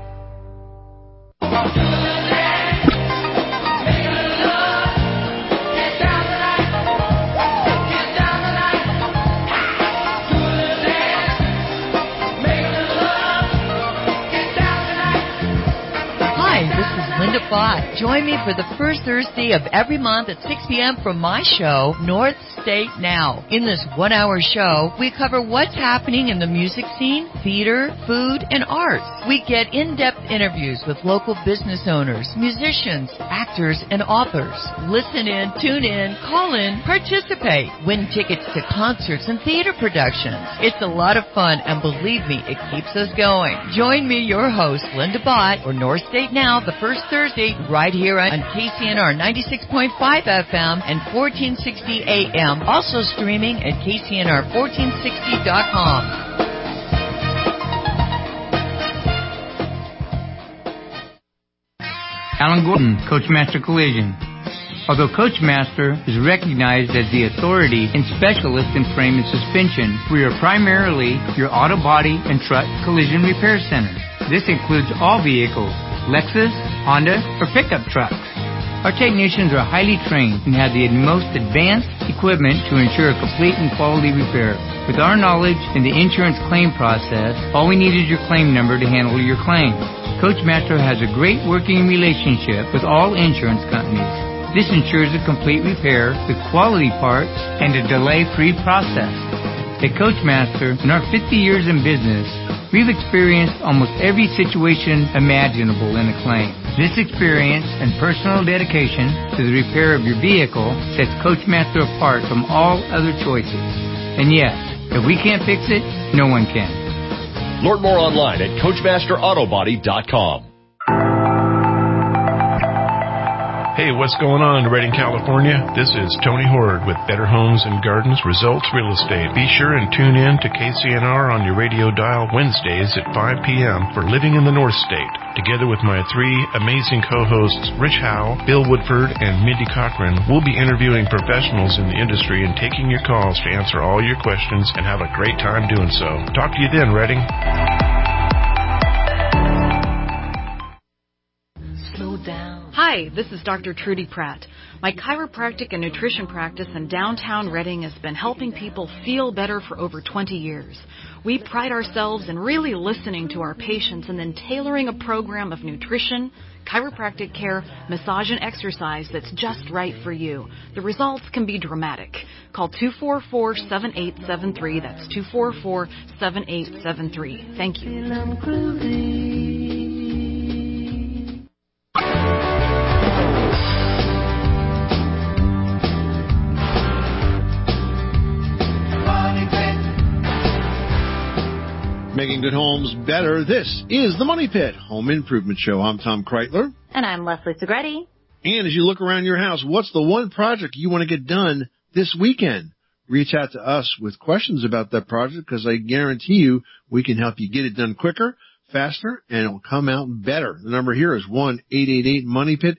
Linda Bott. Join me for the first Thursday of every month at 6 p.m. for my show, North State Now. In this 1-hour show, we cover what's happening in the music scene, theater, food, and arts. We get in-depth interviews with local business owners, musicians, actors, and authors. Listen in, tune in, call in, participate. Win tickets to concerts and theater productions. It's a lot of fun, and believe me, it keeps us going. Join me, your host, Linda Bott, for North State Now, the first Thursday, right here on KCNR 96.5 FM and 1460 AM. Also streaming at KCNR1460.com. Alan Gordon, Coachmaster Collision. Although Coachmaster is recognized as the authority and specialist in frame and suspension, we are primarily your auto body and truck collision repair center. This includes all vehicles, Lexus, Honda, or pickup trucks. Our technicians are highly trained and have the most advanced equipment to ensure a complete and quality repair. With our knowledge in the insurance claim process, all we need is your claim number to handle your claim. Coachmaster has a great working relationship with all insurance companies. This ensures a complete repair with quality parts and a delay-free process. At Coachmaster, in our 50 years in business, we've experienced almost every situation imaginable in a claim. This experience and personal dedication to the repair of your vehicle sets Coachmaster apart from all other choices. And yes, if we can't fix it, no one can. Learn more online at CoachmasterAutobody.com. Hey, what's going on in Redding, California? This is Tony Horde with Better Homes and Gardens Results Real Estate. Be sure and tune in to KCNR on your radio dial Wednesdays at 5 p.m. for Living in the North State. Together with my three amazing co-hosts, Rich Howe, Bill Woodford, and Mindy Cochran, we'll be interviewing professionals in the industry and taking your calls to answer all your questions and have a great time doing so. Talk to you then, Redding. Hi, this is Dr. Trudy Pratt. My chiropractic and nutrition practice in downtown Redding has been helping people feel better for over 20 years. We pride ourselves in really listening to our patients and then tailoring a program of nutrition, chiropractic care, massage, and exercise that's just right for you. The results can be dramatic. Call 244-7873. That's 244-7873. Thank you. good homes better. This is the Money Pit Home Improvement Show. I'm Tom Kreitler. And I'm Leslie Segretti. And as you look around your house, what's the one project you want to get done this weekend? Reach out to us with questions about that project, because I guarantee you we can help you get it done quicker, faster, and it'll come out better. The number here is 1-888-MONEY-PIT,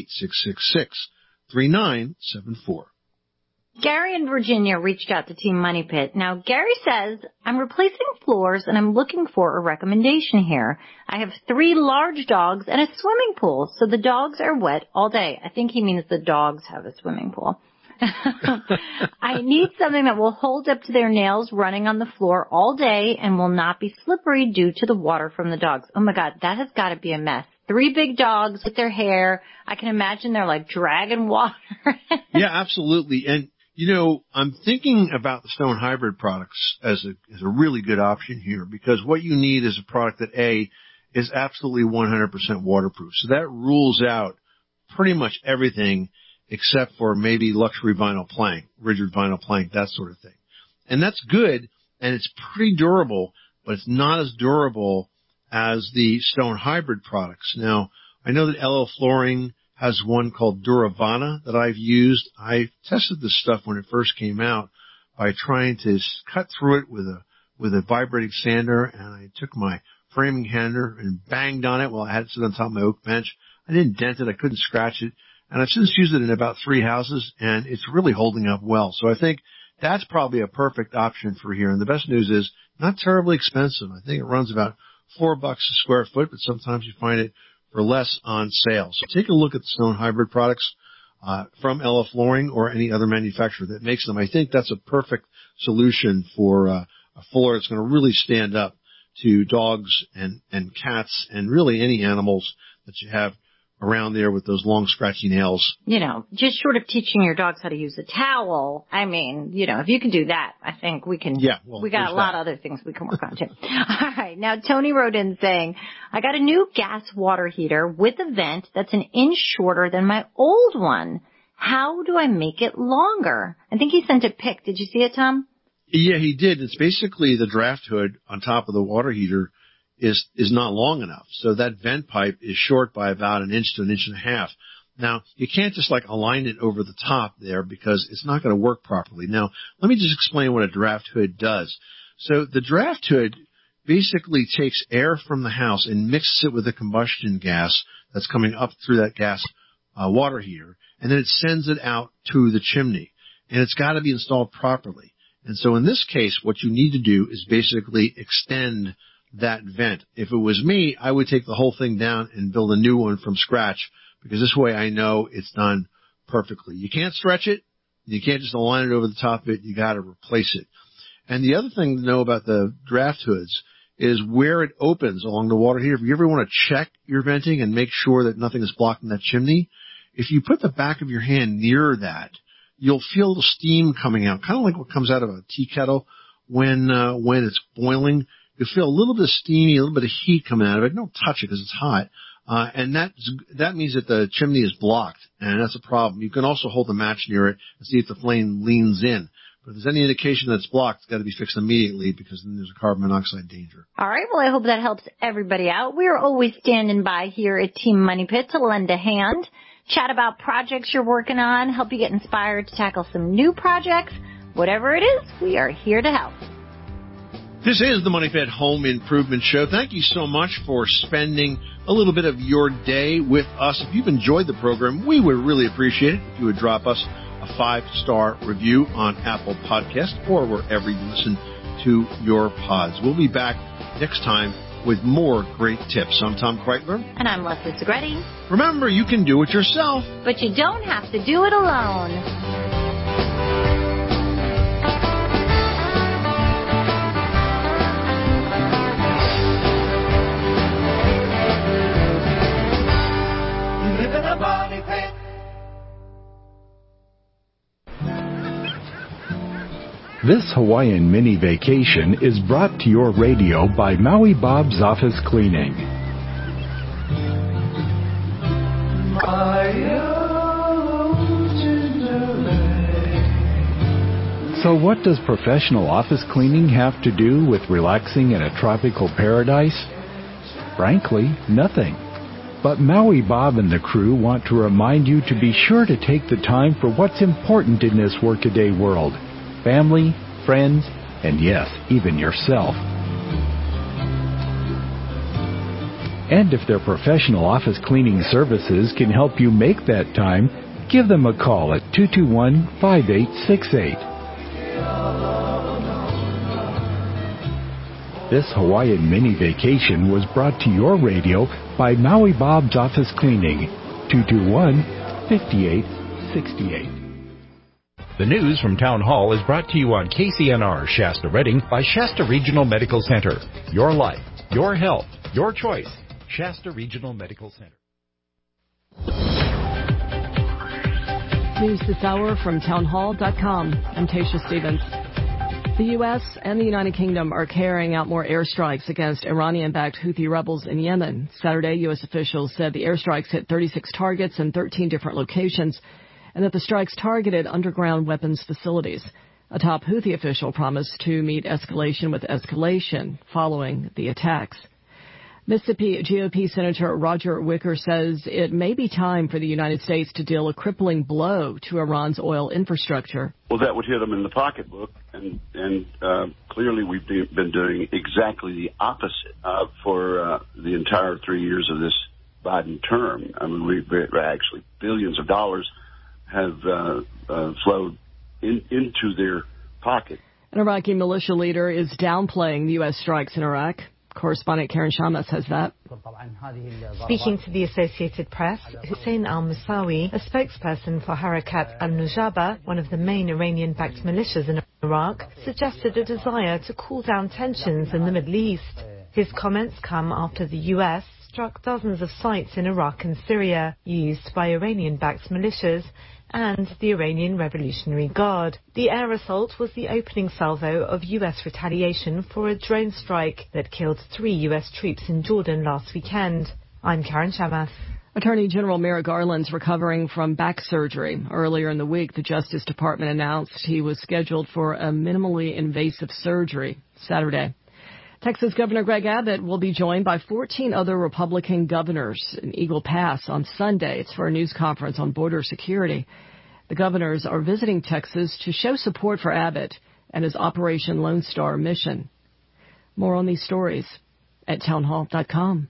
888-666-3974. Gary in Virginia reached out to Team Money Pit. Now, Gary says, I'm replacing floors and I'm looking for a recommendation here. I have 3 large dogs and a swimming pool, so the dogs are wet all day. I think he means the dogs have a swimming pool. I need something that will hold up to their nails running on the floor all day and will not be slippery due to the water from the dogs. Oh, my God, that has got to be a mess. 3 big dogs with their hair. I can imagine they're like dragging water. Yeah, absolutely. And you know, I'm thinking about the Stone Hybrid products as a really good option here, because what you need is a product that, A, is absolutely 100% waterproof. So that rules out pretty much everything except for maybe luxury vinyl plank, rigid vinyl plank, that sort of thing. And that's good, and it's pretty durable, but it's not as durable as the Stone Hybrid products. Now, I know that LL Flooring has one called Duravana that I've used. I tested this stuff when it first came out by trying to cut through it with a vibrating sander, and I took my framing hander and banged on it while I had it sit on top of my oak bench. I didn't dent it. I couldn't scratch it. And I've since used it in about 3 houses, and it's really holding up well. So I think that's probably a perfect option for here. And the best news is not terribly expensive. I think it runs about $4 a square foot, but sometimes you find it for less on sale. So take a look at the Stone Hybrid products from LL Flooring or any other manufacturer that makes them. I think that's a perfect solution for a floor that's going to really stand up to dogs and cats and really any animals that you have around there with those long scratchy nails. You know, just short of teaching your dogs how to use a towel, I mean, you know, if you can do that, I think we can. Yeah, well, we got a lot of other things we can work on too. All right. Now, Tony wrote in saying, I got a new gas water heater with a vent that's an inch shorter than my old one. How do I make it longer? I think he sent a pic. Did you see it, Tom? Yeah, he did. It's basically the draft hood on top of the water heater is not long enough. So that vent pipe is short by about an inch to an inch and a half. Now, you can't just like align it over the top there because it's not going to work properly. Now, let me just explain what a draft hood does. So the draft hood basically takes air from the house and mixes it with the combustion gas that's coming up through that gas water heater, and then it sends it out to the chimney. And it's got to be installed properly. And so in this case, what you need to do is basically extend that vent. If it was me, I would take the whole thing down and build a new one from scratch, because this way I know it's done perfectly. You can't stretch it. You can't just align it over the top of it. You got to replace it. And the other thing to know about the draft hoods is where it opens along the water heater. If you ever want to check your venting and make sure that nothing is blocking that chimney, if you put the back of your hand near that, you'll feel the steam coming out, kind of like what comes out of a tea kettle when it's boiling. You'll feel a little bit of steamy, a little bit of heat coming out of it. Don't touch it because it's hot. And that means that the chimney is blocked, and that's a problem. You can also hold the match near it and see if the flame leans in. But if there's any indication that it's blocked, it's got to be fixed immediately, because then there's a carbon monoxide danger. All right. Well, I hope that helps everybody out. We are always standing by here at Team Money Pit to lend a hand, chat about projects you're working on, help you get inspired to tackle some new projects. Whatever it is, we are here to help. This is the Money Pit Home Improvement Show. Thank you so much for spending a little bit of your day with us. If you've enjoyed the program, we would really appreciate it if you would drop us a 5-star review on Apple Podcasts or wherever you listen to your pods. We'll be back next time with more great tips. I'm Tom Kreitler. And I'm Leslie Segretti. Remember, you can do it yourself, but you don't have to do it alone. This Hawaiian mini vacation is brought to your radio by Maui Bob's Office Cleaning. So what does professional office cleaning have to do with relaxing in a tropical paradise? Frankly, nothing. But Maui Bob and the crew want to remind you to be sure to take the time for what's important in this workaday world. Family, friends, and yes, even yourself. And if their professional office cleaning services can help you make that time, give them a call at 221-5868. This Hawaiian mini vacation was brought to your radio by Maui Bob's Office Cleaning, 221-5868. The news from Town Hall is brought to you on KCNR Shasta Redding by Shasta Regional Medical Center. Your life, your health, your choice. Shasta Regional Medical Center. News this hour from townhall.com. I'm Tasha Stevens. The U.S. and the United Kingdom are carrying out more airstrikes against Iranian-backed Houthi rebels in Yemen. Saturday, U.S. officials said the airstrikes hit 36 targets in 13 different locations and that the strikes targeted underground weapons facilities. A top Houthi official promised to meet escalation with escalation following the attacks. Mississippi GOP Senator Roger Wicker says it may be time for the United States to deal a crippling blow to Iran's oil infrastructure. Well, that would hit them in the pocketbook, and clearly we've been doing exactly the opposite for the entire 3 years of this Biden term. I mean, we're actually billions of dollars have flowed into their pocket. An Iraqi militia leader is downplaying the U.S. strikes in Iraq. Correspondent Karen Shamas has that. Speaking to the Associated Press, Hussein al-Musawi, a spokesperson for Harakat al-Nujaba, one of the main Iranian-backed militias in Iraq, suggested a desire to cool down tensions in the Middle East. His comments come after the U.S. struck dozens of sites in Iraq and Syria used by Iranian-backed militias and the Iranian Revolutionary Guard. The air assault was the opening salvo of U.S. retaliation for a drone strike that killed 3 U.S. troops in Jordan last weekend. I'm Karen Shamas. Attorney General Merrick Garland's recovering from back surgery. Earlier in the week, the Justice Department announced he was scheduled for a minimally invasive surgery Saturday. Texas Governor Greg Abbott will be joined by 14 other Republican governors in Eagle Pass on Sunday. It's for a news conference on border security. The governors are visiting Texas to show support for Abbott and his Operation Lone Star mission. More on these stories at townhall.com.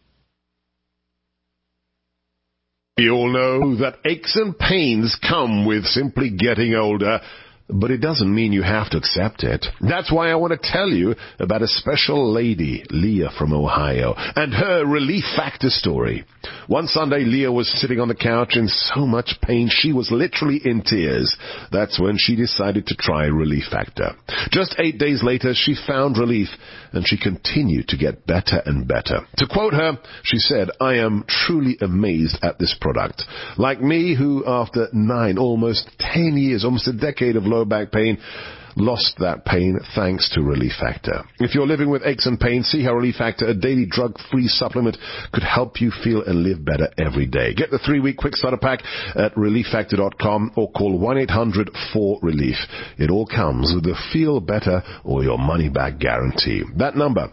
We all know that aches and pains come with simply getting older. But it doesn't mean you have to accept it. That's why I want to tell you about a special lady, Leah from Ohio, and her Relief Factor story. One Sunday, Leah was sitting on the couch in so much pain she was literally in tears. That's when she decided to try Relief Factor. Just 8 days later, she found relief, and she continued to get better and better. To quote her, she said, "I am truly amazed at this product. Like me, who after 9, almost 10 years, almost a decade of low back pain, lost that pain thanks to Relief Factor. If you're living with aches and pains, see how Relief Factor, a daily drug-free supplement, could help you feel and live better every day. Get the 3-week quick starter pack at relieffactor.com or call 1-800-4RELIEF. It all comes with the feel better or your money back guarantee. That number,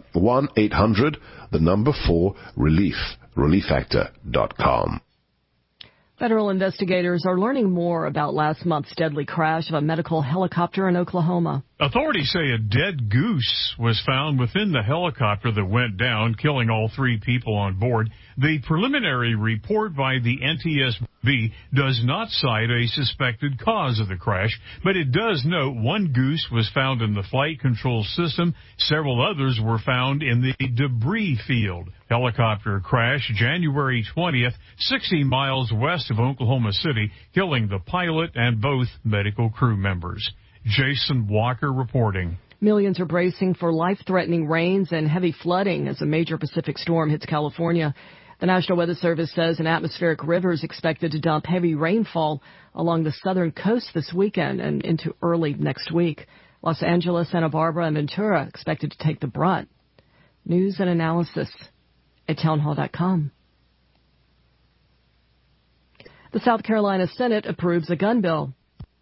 1-800-4RELIEF, relieffactor.com. Federal investigators are learning more about last month's deadly crash of a medical helicopter in Oklahoma. Authorities say a dead goose was found within the helicopter that went down, killing all 3 people on board. The preliminary report by the NTSB does not cite a suspected cause of the crash, but it does note 1 goose was found in the flight control system. Several others were found in the debris field. Helicopter crash January 20th, 60 miles west of Oklahoma City, killing the pilot and both medical crew members. Jason Walker reporting. Millions are bracing for life-threatening rains and heavy flooding as a major Pacific storm hits California. The National Weather Service says an atmospheric river is expected to dump heavy rainfall along the southern coast this weekend and into early next week. Los Angeles, Santa Barbara, and Ventura expected to take the brunt. News and analysis at townhall.com. The South Carolina Senate approves a gun bill.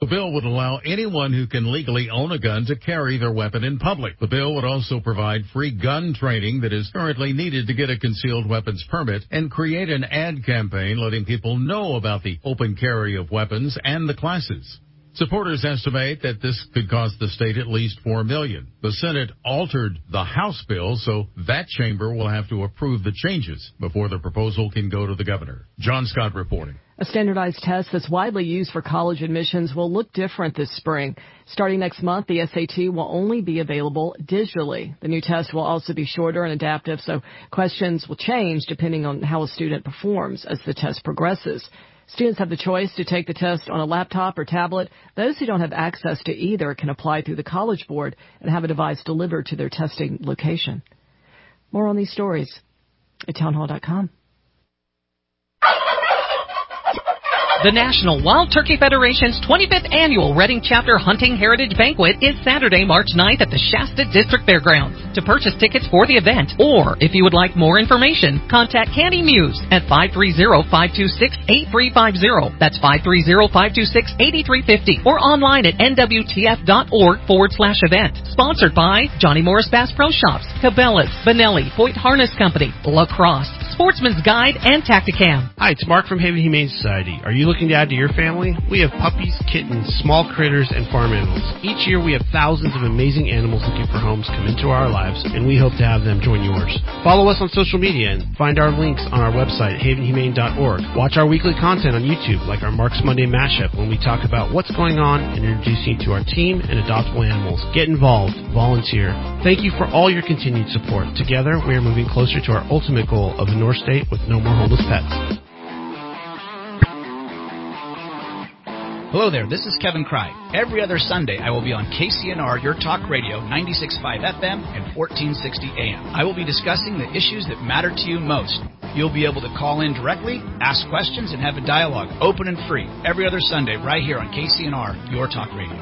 The bill would allow anyone who can legally own a gun to carry their weapon in public. The bill would also provide free gun training that is currently needed to get a concealed weapons permit and create an ad campaign letting people know about the open carry of weapons and the classes. Supporters estimate that this could cost the state at least $4 million. The Senate altered the House bill, so that chamber will have to approve the changes before the proposal can go to the governor. John Scott reporting. A standardized test that's widely used for college admissions will look different this spring. Starting next month, the SAT will only be available digitally. The new test will also be shorter and adaptive, so questions will change depending on how a student performs as the test progresses. Students have the choice to take the test on a laptop or tablet. Those who don't have access to either can apply through the College Board and have a device delivered to their testing location. More on these stories at townhall.com. The National Wild Turkey Federation's 25th Annual Reading Chapter Hunting Heritage Banquet is Saturday, March 9th at the Shasta District Fairgrounds. To purchase tickets for the event, or if you would like more information, contact Candy Muse at 530-526-8350. That's 530-526-8350. Or online at nwtf.org/event. Sponsored by Johnny Morris Bass Pro Shops, Cabela's, Benelli, Hoyt Harness Company, La Crosse, Sportsman's Guide, and Tacticam. Hi, it's Mark from Haven Humane Society. Are you looking to add to your family? We have puppies, kittens, small critters, and farm animals. Each year we have thousands of amazing animals looking for homes come into our lives, and we hope to have them join yours. Follow us on social media and find our links on our website, havenhumane.org. Watch our weekly content on YouTube, like our Mark's Monday Mashup, when we talk about what's going on and introduce you to our team and adoptable animals. Get involved. Volunteer. Thank you for all your continued support. Together, we are moving closer to our ultimate goal of a North State with no more homeless pets. Hello there, this is Kevin Cry. Every other Sunday, I will be on KCNR, Your Talk Radio, 96.5 FM and 1460 AM. I will be discussing the issues that matter to you most. You'll be able to call in directly, ask questions, and have a dialogue, open and free, every other Sunday right here on KCNR, Your Talk Radio.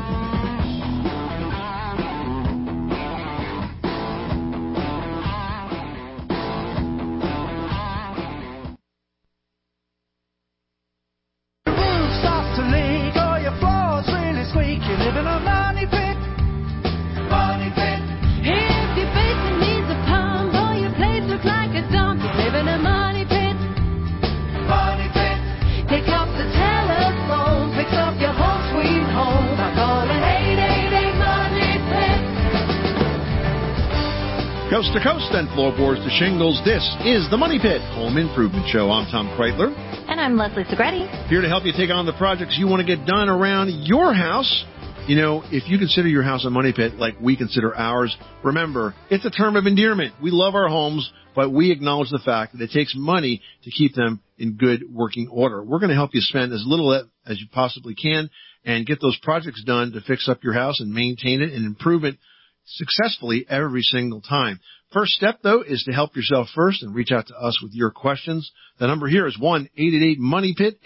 Coast to coast and floorboards to shingles, this is the Money Pit Home Improvement Show. I'm Tom Kreitler. And I'm Leslie Segretti. Here to help you take on the projects you want to get done around your house. You know, if you consider your house a money pit like we consider ours, remember, it's a term of endearment. We love our homes, but we acknowledge the fact that it takes money to keep them in good working order. We're going to help you spend as little as you possibly can and get those projects done to fix up your house and maintain it and improve it successfully every single time. First step, though, is to help yourself first and reach out to us with your questions. The number here is 1-888-MONEYPIT,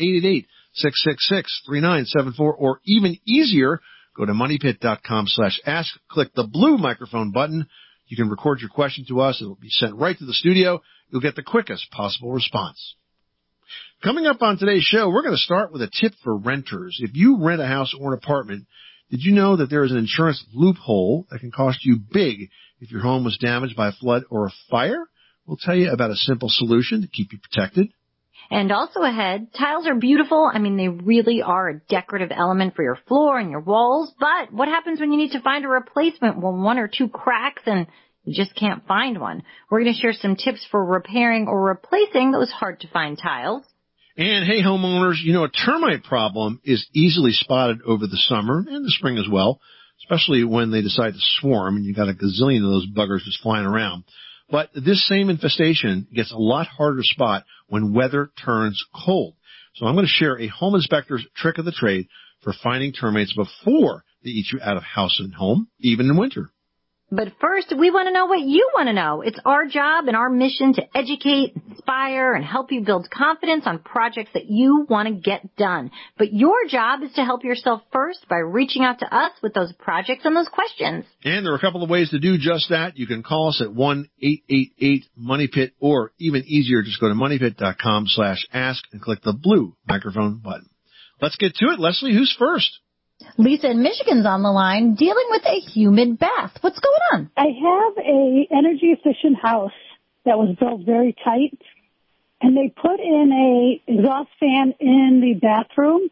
888-666-3974, or even easier, go to moneypit.com/ask, click the blue microphone button. You can record your question to us. It will be sent right to the studio. You'll get the quickest possible response. Coming up on today's show, we're going to start with a tip for renters. If you rent a house or an apartment, did you know that there is an insurance loophole that can cost you big if your home was damaged by a flood or a fire? We'll tell you about a simple solution to keep you protected. And also ahead, tiles are beautiful. I mean, they really are a decorative element for your floor and your walls. But what happens when you need to find a replacement when one or two cracks and you just can't find one? We're going to share some tips for repairing or replacing those hard-to-find tiles. And hey, homeowners, you know, a termite problem is easily spotted over the summer and the spring as well, especially when they decide to swarm and you got a gazillion of those buggers just flying around. But this same infestation gets a lot harder to spot when weather turns cold. So I'm going to share a home inspector's trick of the trade for finding termites before they eat you out of house and home, even in winter. But first, we want to know what you want to know. It's our job and our mission to educate, inspire, and help you build confidence on projects that you want to get done. But your job is to help yourself first by reaching out to us with those projects and those questions. And there are a couple of ways to do just that. You can call us at 1-888-MONEYPIT, or even easier, just go to moneypit.com/ask and click the blue microphone button. Let's get to it. Leslie, who's first? Lisa in Michigan's on the line dealing with a humid bath. What's going on? I have a energy efficient house that was built very tight, and they put in a exhaust fan in the bathroom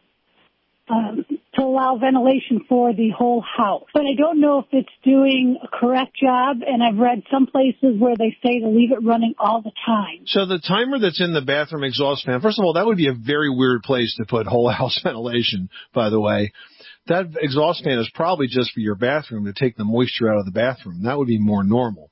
to allow ventilation for the whole house. But I don't know if it's doing a correct job, and I've read some places where they say to leave it running all the time. So the timer that's in the bathroom exhaust fan, first of all, that would be a very weird place to put whole house ventilation, by the way. That exhaust fan is probably just for your bathroom to take the moisture out of the bathroom. That would be more normal.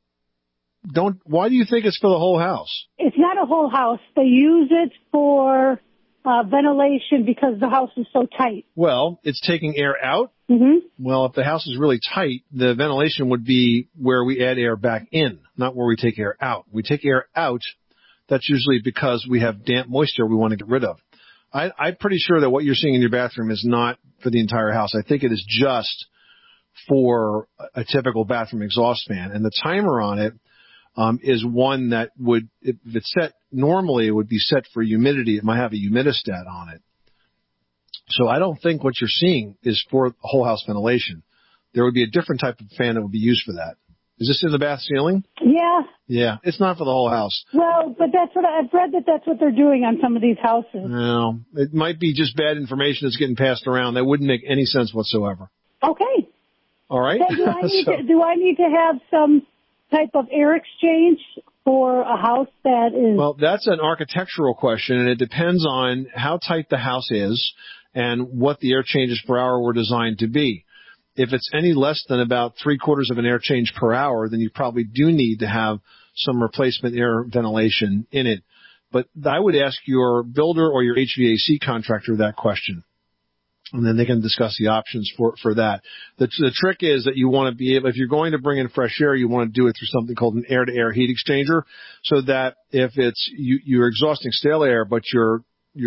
Why do you think it's for the whole house? It's not a whole house. They use it for ventilation because the house is so tight. Well, it's taking air out. Mm-hmm. Well, if the house is really tight, the ventilation would be where we add air back in, not where we take air out. We take air out, that's usually because we have damp moisture we want to get rid of. I'm pretty sure that what you're seeing in your bathroom is not for the entire house. I think it is just for a typical bathroom exhaust fan. And the timer on it is one that would, if it's set normally, it would be set for humidity. It might have a humidistat on it. So I don't think what you're seeing is for whole house ventilation. There would be a different type of fan that would be used for that. Is this in the bath ceiling? Yeah. Yeah, it's not for the whole house. Well, but that's what I've read, that's what they're doing on some of these houses. No, it might be just bad information that's getting passed around. That wouldn't make any sense whatsoever. Okay. All right. So do I need to have some type of air exchange for a house that is... Well, that's an architectural question, and it depends on how tight the house is and what the air changes per hour were designed to be. If it's any less than about 3/4 of an air change per hour, then you probably do need to have some replacement air ventilation in it. But I would ask your builder or your HVAC contractor that question, and then they can discuss the options for that. The trick is that you want to be able, if you're going to bring in fresh air, you want to do it through something called an air-to-air heat exchanger, so that if it's you're exhausting stale air, but you're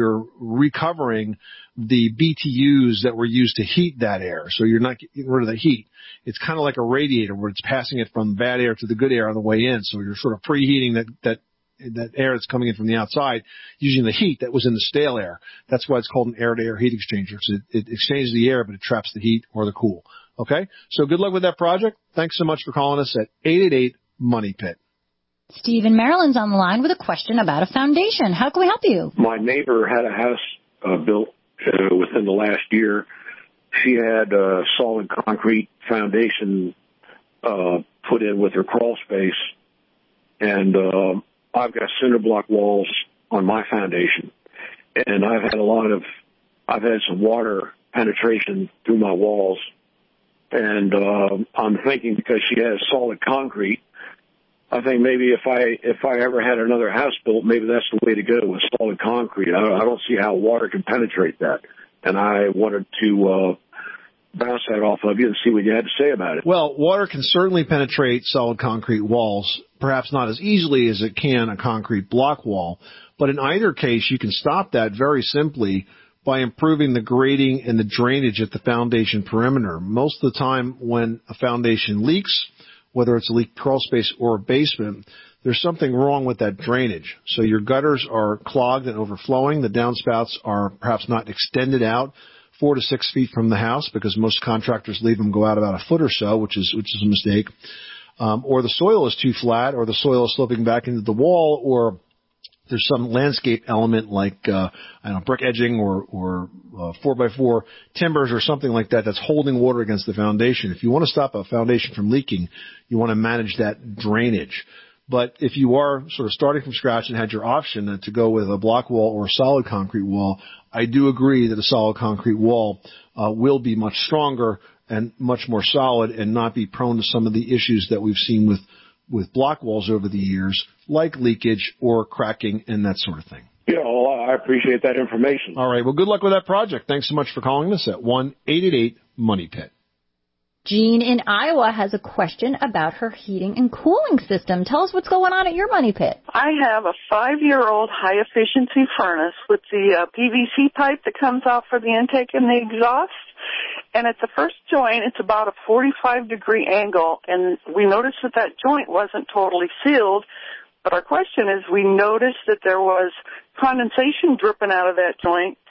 recovering the BTUs that were used to heat that air. So you're not getting rid of the heat. It's kind of like a radiator where it's passing it from bad air to the good air on the way in. So you're sort of preheating that air that's coming in from the outside using the heat that was in the stale air. That's why it's called an air-to-air heat exchanger. So it exchanges the air, but it traps the heat or the cool. Okay? So good luck with that project. Thanks so much for calling us at 888-MONEY-PIT. Steve in Maryland's on the line with a question about a foundation. How can we help you? My neighbor had a house built within the last year. She had a solid concrete foundation put in with her crawl space, and I've got cinder block walls on my foundation, and I've had some water penetration through my walls, and I'm thinking because she has solid concrete, I think maybe if I ever had another house built, maybe that's the way to go with solid concrete. I don't see how water can penetrate that, and I wanted to bounce that off of you and see what you had to say about it. Well, water can certainly penetrate solid concrete walls, perhaps not as easily as it can a concrete block wall, but in either case, you can stop that very simply by improving the grading and the drainage at the foundation perimeter. Most of the time when a foundation leaks, whether it's a leak crawl space or a basement, there's something wrong with that drainage. So your gutters are clogged and overflowing. The downspouts are perhaps not extended out 4 to 6 feet from the house, because most contractors leave them go out about a foot or so, which is a mistake. Or the soil is too flat, or the soil is sloping back into the wall, or there's some landscape element like brick edging or 4x4 timbers or something like that that's holding water against the foundation. If you want to stop a foundation from leaking, you want to manage that drainage. But if you are sort of starting from scratch and had your option to go with a block wall or a solid concrete wall, I do agree that a solid concrete wall will be much stronger and much more solid and not be prone to some of the issues that we've seen with block walls over the years, like leakage or cracking and that sort of thing. Yeah, well, I appreciate that information. All right. Well, good luck with that project. Thanks so much for calling us at 1-888-MONEY-PIT. Jean in Iowa has a question about her heating and cooling system. Tell us what's going on at your money pit. I have a 5-year-old high-efficiency furnace with the PVC pipe that comes out for the intake and the exhaust. And at the first joint, it's about a 45-degree angle. And we noticed that joint wasn't totally sealed. But our question is, we noticed that there was condensation dripping out of that joint.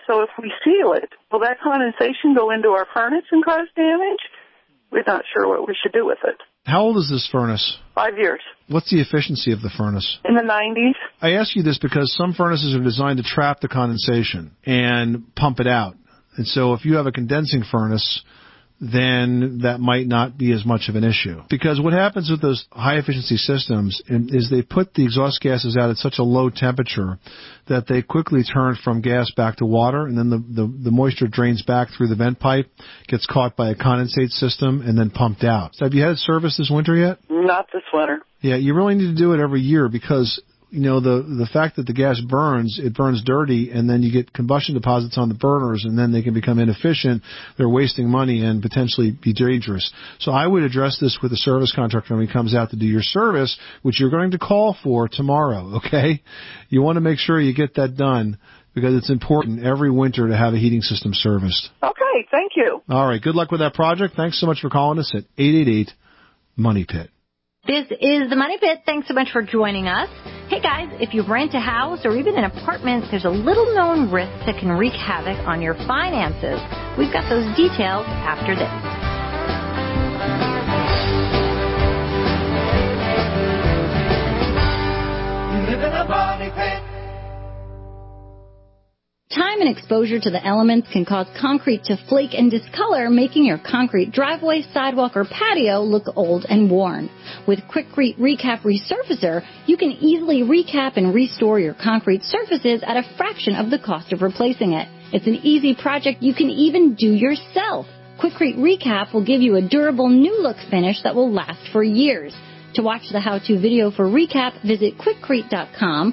So if we seal it, will that condensation go into our furnace and cause damage? We're not sure what we should do with it. How old is this furnace? 5 years. What's the efficiency of the furnace? In the 90s. I ask you this because some furnaces are designed to trap the condensation and pump it out. And so if you have a condensing furnace, then that might not be as much of an issue. Because what happens with those high-efficiency systems is they put the exhaust gases out at such a low temperature that they quickly turn from gas back to water, and then the moisture drains back through the vent pipe, gets caught by a condensate system, and then pumped out. So have you had it serviced this winter yet? Not this winter. Yeah, you really need to do it every year because the fact that the gas burns, it burns dirty, and then you get combustion deposits on the burners, and then they can become inefficient. They're wasting money and potentially be dangerous. So I would address this with a service contractor when he comes out to do your service, which you're going to call for tomorrow, okay? You want to make sure you get that done because it's important every winter to have a heating system serviced. Okay, thank you. All right, good luck with that project. Thanks so much for calling us at 888-MONEY-PIT. This is the Money Pit. Thanks so much for joining us. Hey guys, if you rent a house or even an apartment, there's a little known risk that can wreak havoc on your finances. We've got those details after this. You live in a money pit. Time and exposure to the elements can cause concrete to flake and discolor, making your concrete driveway, sidewalk, or patio look old and worn. With Quikrete Recap Resurfacer, you can easily recap and restore your concrete surfaces at a fraction of the cost of replacing it. It's an easy project you can even do yourself. Quikrete Recap will give you a durable new look finish that will last for years. To watch the how-to video for Recap, visit Quikrete.com,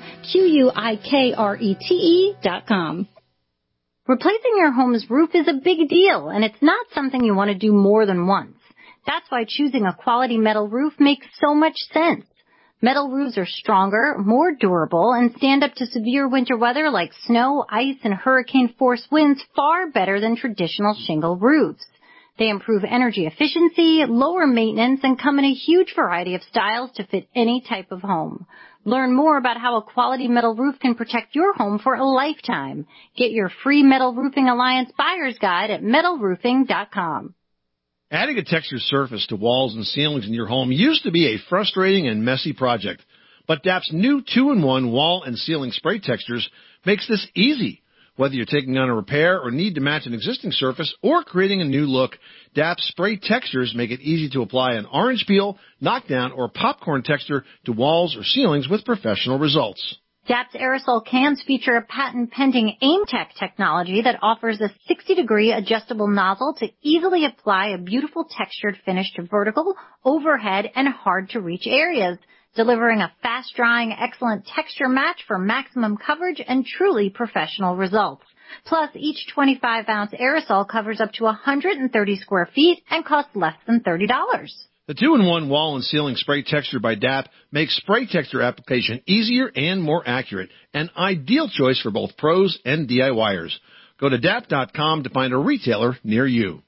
Quikrete.com. Replacing your home's roof is a big deal, and it's not something you want to do more than once. That's why choosing a quality metal roof makes so much sense. Metal roofs are stronger, more durable, and stand up to severe winter weather like snow, ice, and hurricane-force winds far better than traditional shingle roofs. They improve energy efficiency, lower maintenance, and come in a huge variety of styles to fit any type of home. Learn more about how a quality metal roof can protect your home for a lifetime. Get your free Metal Roofing Alliance Buyer's Guide at metalroofing.com. Adding a textured surface to walls and ceilings in your home used to be a frustrating and messy project. But DAP's new 2-in-1 wall and ceiling spray textures makes this easy. Whether you're taking on a repair or need to match an existing surface or creating a new look, DAP's spray textures make it easy to apply an orange peel, knockdown, or popcorn texture to walls or ceilings with professional results. DAP's aerosol cans feature a patent-pending AimTech technology that offers a 60-degree adjustable nozzle to easily apply a beautiful textured finish to vertical, overhead, and hard-to-reach areas, delivering a fast-drying, excellent texture match for maximum coverage and truly professional results. Plus, each 25-ounce aerosol covers up to 130 square feet and costs less than $30. The 2-in-1 wall and ceiling spray texture by DAP makes spray texture application easier and more accurate, an ideal choice for both pros and DIYers. Go to DAP.com to find a retailer near you.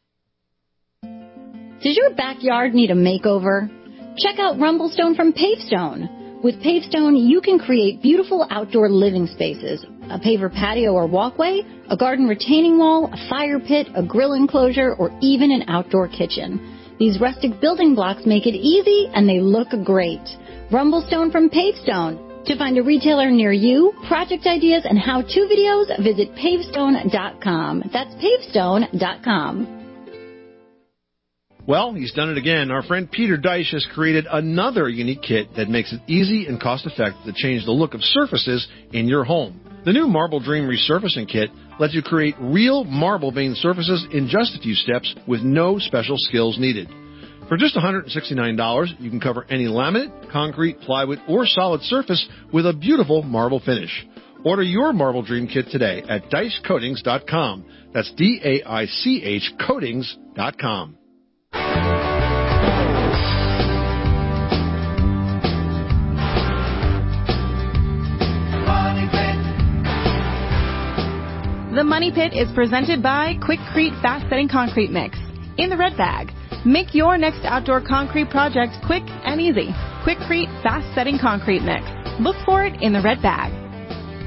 Does your backyard need a makeover? Check out Rumblestone from Pavestone. With Pavestone, you can create beautiful outdoor living spaces, a paver patio or walkway, a garden retaining wall, a fire pit, a grill enclosure, or even an outdoor kitchen. These rustic building blocks make it easy and they look great. Rumblestone from Pavestone. To find a retailer near you, project ideas, and how-to videos, visit pavestone.com. That's pavestone.com. Well, he's done it again. Our friend Peter Deich has created another unique kit that makes it easy and cost-effective to change the look of surfaces in your home. The new Marble Dream Resurfacing Kit lets you create real marble veined surfaces in just a few steps with no special skills needed. For just $169, you can cover any laminate, concrete, plywood, or solid surface with a beautiful marble finish. Order your Marble Dream Kit today at DeichCoatings.com. That's D-A-I-C-H Coatings.com. The Money Pit is presented by Quikrete Fast Setting Concrete Mix in the red bag. Make your next outdoor concrete project quick and easy. Quikrete Fast Setting Concrete Mix. Look for it in the red bag.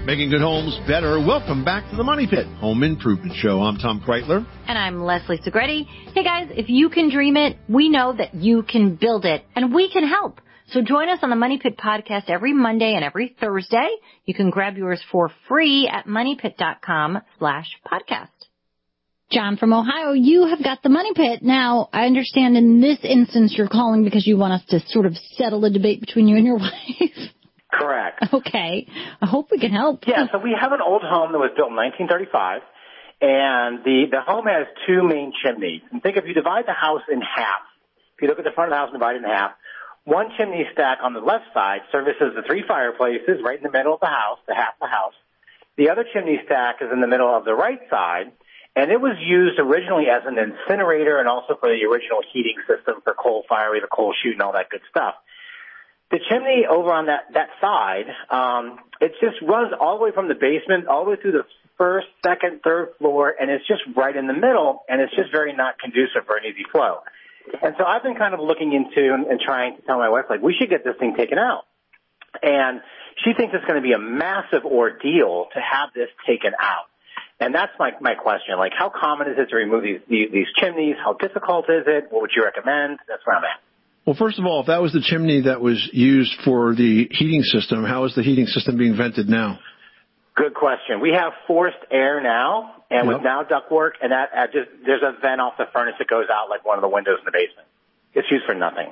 Making good homes better. Welcome back to the Money Pit Home Improvement Show. I'm Tom Kreitler. And I'm Leslie Segretti. Hey guys, if you can dream it, we know that you can build it, and we can help. So join us on the Money Pit podcast every Monday and every Thursday. You can grab yours for free at moneypit.com/podcast. John from Ohio, you have got the Money Pit. Now, I understand in this instance you're calling because you want us to sort of settle a debate between you and your wife. Correct. Okay. I hope we can help. Yeah, so we have an old home that was built in 1935, and the home has two main chimneys. And think if you divide the house in half, if you look at the front of the house and divide it in half, one chimney stack on the left side services the three fireplaces right in the middle of the house, the half of the house. The other chimney stack is in the middle of the right side, and it was used originally as an incinerator and also for the original heating system for coal fire, the coal chute and all that good stuff. The chimney over on that side, it just runs all the way from the basement all the way through the first, second, third floor, and it's just right in the middle, and it's just very not conducive for an easy flow. And so I've been kind of looking into and trying to tell my wife, like, we should get this thing taken out. And she thinks it's going to be a massive ordeal to have this taken out. And that's my question. Like, how common is it to remove these chimneys? How difficult is it? What would you recommend? That's where I'm at. Well, first of all, if that was the chimney that was used for the heating system, how is the heating system being vented now? Good question. We have forced air now, and with now ductwork, and there's a vent off the furnace that goes out like one of the windows in the basement. It's used for nothing.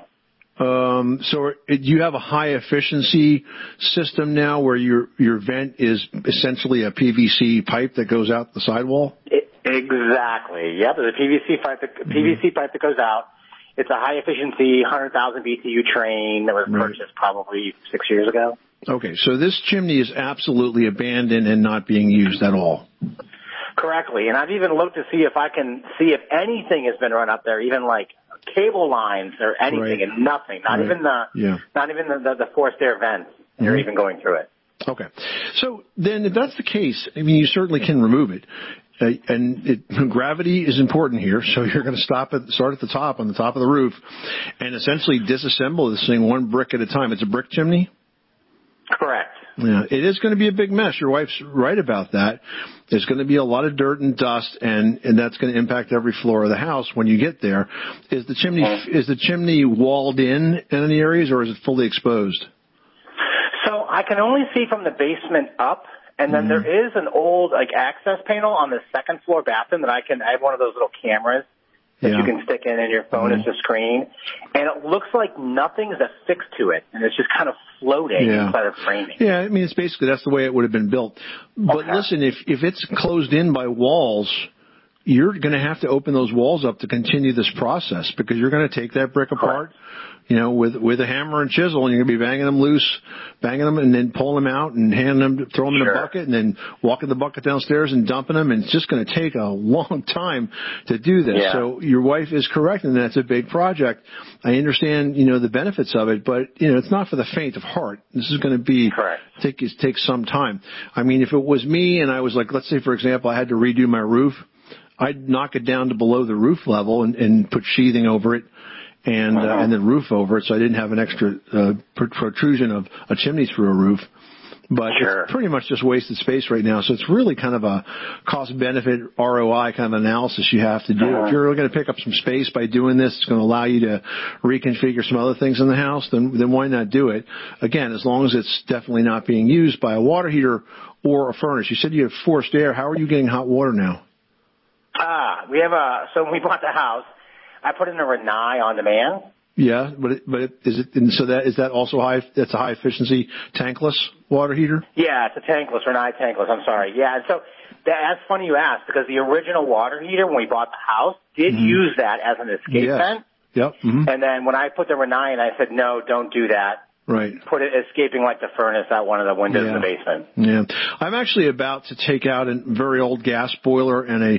So you have a high efficiency system now where your vent is essentially a PVC pipe that goes out the sidewall? Exactly. Yep, there's a PVC pipe that goes out. It's a high efficiency 100,000 BTU train that was purchased probably 6 years ago. Okay, so this chimney is absolutely abandoned and not being used at all. Correctly, and I've even looked to see if I can see if anything has been run up there, even like cable lines or anything, and nothing. Not even the forced air vents. They're even going through it. Okay, so then if that's the case, I mean, you certainly can remove it. Gravity is important here, so you're going to start at the top, on the top of the roof, and essentially disassemble this thing one brick at a time. It's a brick chimney? Correct. Yeah, it is going to be a big mess. Your wife's right about that. There's going to be a lot of dirt and dust, and that's going to impact every floor of the house when you get there. Is the chimney walled in any areas, or is it fully exposed? So I can only see from the basement up. And then there is an old access panel on the second floor bathroom that I have one of those little cameras that you can stick in your phone as a screen. And it looks like nothing's affixed to it. And it's just kind of floating inside of framing. Yeah, I mean, that's the way it would have been built. But listen, if it's closed in by walls, you're going to have to open those walls up to continue this process because you're going to take that brick apart. With a hammer and chisel, and you're going to be banging them and then pulling them out and throwing them in a bucket and then walking the bucket downstairs and dumping them. And it's just going to take a long time to do this. Yeah. So your wife is correct, and that's a big project. I understand, the benefits of it, but, it's not for the faint of heart. This is going to be take some time. I mean, if it was me and I was like, let's say, for example, I had to redo my roof, I'd knock it down to below the roof level and put sheathing over it. And then roof over it, so I didn't have an extra protrusion of a chimney through a roof. But it's pretty much just wasted space right now. So it's really kind of a cost-benefit ROI kind of analysis you have to do. If you're going to pick up some space by doing this, it's going to allow you to reconfigure some other things in the house, then why not do it? Again, as long as it's definitely not being used by a water heater or a furnace. You said you have forced air. How are you getting hot water now? We have so when we bought the house, I put in a Rinnai on demand. Yeah, but is that also high? That's a high efficiency tankless water heater. Yeah, it's a Rinnai tankless. I'm sorry. Yeah, and so that's funny you asked because the original water heater when we bought the house did use that as an escape vent. Yep. Mm-hmm. And then when I put the Rinnai in, I said no, don't do that. Right. Put it escaping like the furnace out one of the windows in the basement. Yeah. I'm actually about to take out a very old gas boiler and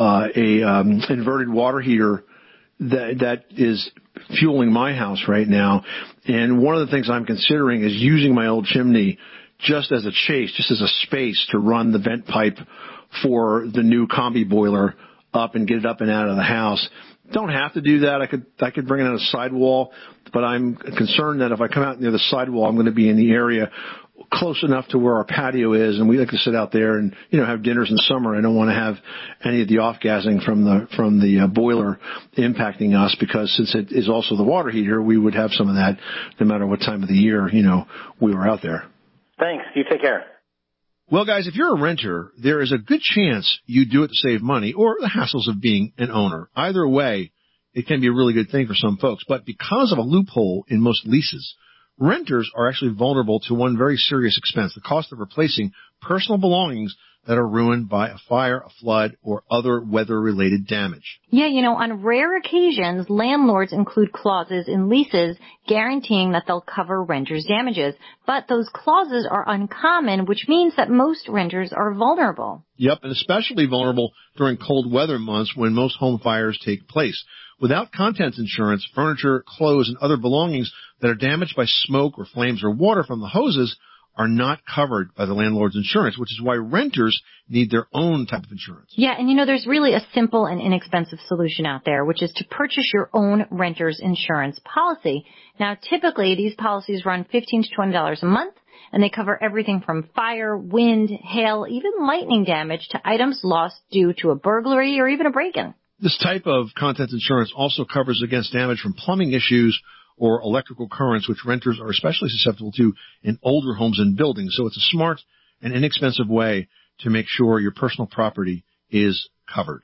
a inverted water heater that is fueling my house right now. And one of the things I'm considering is using my old chimney just as a space to run the vent pipe for the new combi boiler up and get it up and out of the house. Don't have to do that. I could bring it on a sidewall, but I'm concerned that if I come out near the sidewall, I'm going to be in the area close enough to where our patio is, and we like to sit out there and, have dinners in the summer. I don't want to have any of the off-gassing from the boiler impacting us, because since it is also the water heater, we would have some of that no matter what time of the year, we were out there. Thanks. You take care. Well, guys, if you're a renter, there is a good chance you do it to save money or the hassles of being an owner. Either way, it can be a really good thing for some folks. But because of a loophole in most leases, renters are actually vulnerable to one very serious expense, the cost of replacing personal belongings that are ruined by a fire, a flood, or other weather-related damage. Yeah, on rare occasions, landlords include clauses in leases guaranteeing that they'll cover renters' damages. But those clauses are uncommon, which means that most renters are vulnerable. Yep, and especially vulnerable during cold weather months when most home fires take place. Without contents insurance, furniture, clothes, and other belongings that are damaged by smoke or flames or water from the hoses are not covered by the landlord's insurance, which is why renters need their own type of insurance. Yeah, and there's really a simple and inexpensive solution out there, which is to purchase your own renter's insurance policy. Now, typically, these policies run $15 to $20 a month, and they cover everything from fire, wind, hail, even lightning damage to items lost due to a burglary or even a break-in. This type of contents insurance also covers against damage from plumbing issues or electrical currents, which renters are especially susceptible to in older homes and buildings. So it's a smart and inexpensive way to make sure your personal property is covered.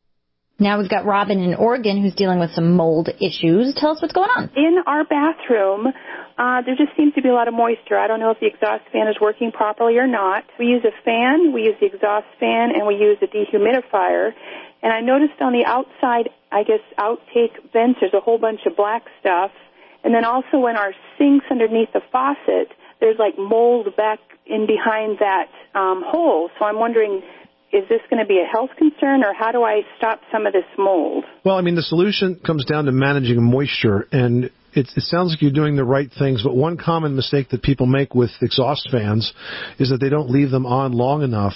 Now we've got Robin in Oregon who's dealing with some mold issues. Tell us what's going on. In our bathroom, there just seems to be a lot of moisture. I don't know if the exhaust fan is working properly or not. We use a fan, we use the exhaust fan, and we use a dehumidifier. And I noticed on the outside, outtake vents, there's a whole bunch of black stuff. And then also in our sinks underneath the faucet, there's like mold back in behind that hole. So I'm wondering, is this going to be a health concern, or how do I stop some of this mold? Well, the solution comes down to managing moisture, and it sounds like you're doing the right things, but one common mistake that people make with exhaust fans is that they don't leave them on long enough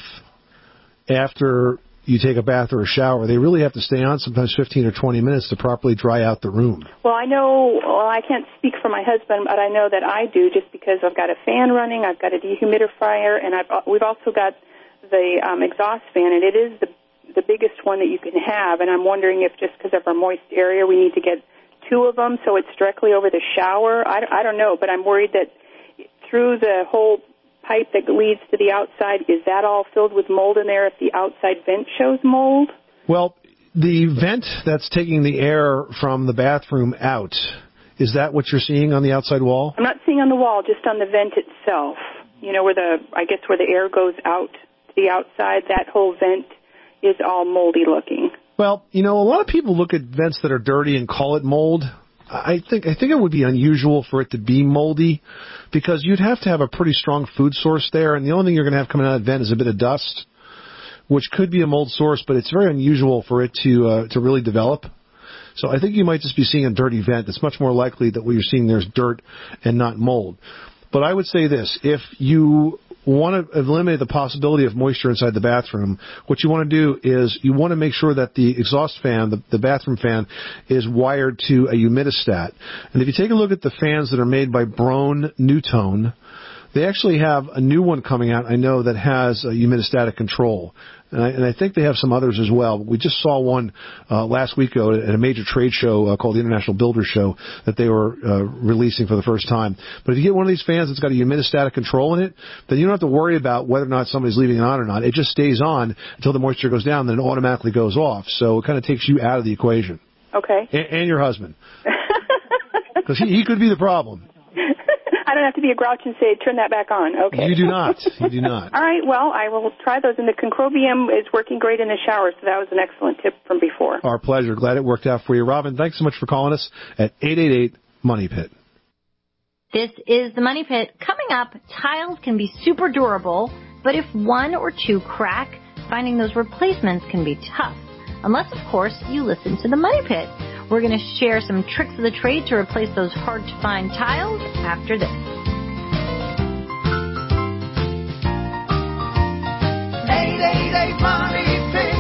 after you take a bath or a shower. They really have to stay on sometimes 15 or 20 minutes to properly dry out the room. Well, I can't speak for my husband, but I know that I do, just because I've got a fan running, I've got a dehumidifier, and we've also got the exhaust fan, and it is the biggest one that you can have. And I'm wondering if just because of our moist area, we need to get two of them so it's directly over the shower. I don't know, but I'm worried that through the whole pipe that leads to the outside, is that all filled with mold in there if the outside vent shows mold? Well, the vent that's taking the air from the bathroom out, is that what you're seeing on the outside wall? I'm not seeing on the wall, just on the vent itself. Where the air goes out to the outside, that whole vent is all moldy looking. Well, a lot of people look at vents that are dirty and call it mold. I think it would be unusual for it to be moldy, because you'd have to have a pretty strong food source there, and the only thing you're going to have coming out of the vent is a bit of dust, which could be a mold source, but it's very unusual for it to really develop. So I think you might just be seeing a dirty vent. It's much more likely that what you're seeing there is dirt and not mold. But I would say this: if you want to eliminate the possibility of moisture inside the bathroom, what you want to do is you want to make sure that the exhaust fan, the bathroom fan, is wired to a humidistat. And if you take a look at the fans that are made by Broan Newtone, they actually have a new one coming out, I know, that has a humidistatic control. And I think they have some others as well. We just saw one last week ago at a major trade show called the International Builder Show that they were releasing for the first time. But if you get one of these fans that's got a humidistatic control in it, then you don't have to worry about whether or not somebody's leaving it on or not. It just stays on until the moisture goes down, then it automatically goes off. So it kind of takes you out of the equation. Okay. And your husband. Because he could be the problem. I don't have to be a grouch and say, turn that back on. Okay. You do not. You do not. All right. Well, I will try those. And the Concrobium is working great in the shower, so that was an excellent tip from before. Our pleasure. Glad it worked out for you. Robin, thanks so much for calling us at 888-MONEY-PIT. This is the Money Pit. Coming up, tiles can be super durable, but if one or two crack, finding those replacements can be tough. Unless, of course, you listen to the Money Pit. We're going to share some tricks of the trade to replace those hard-to-find tiles after this. Money Pit.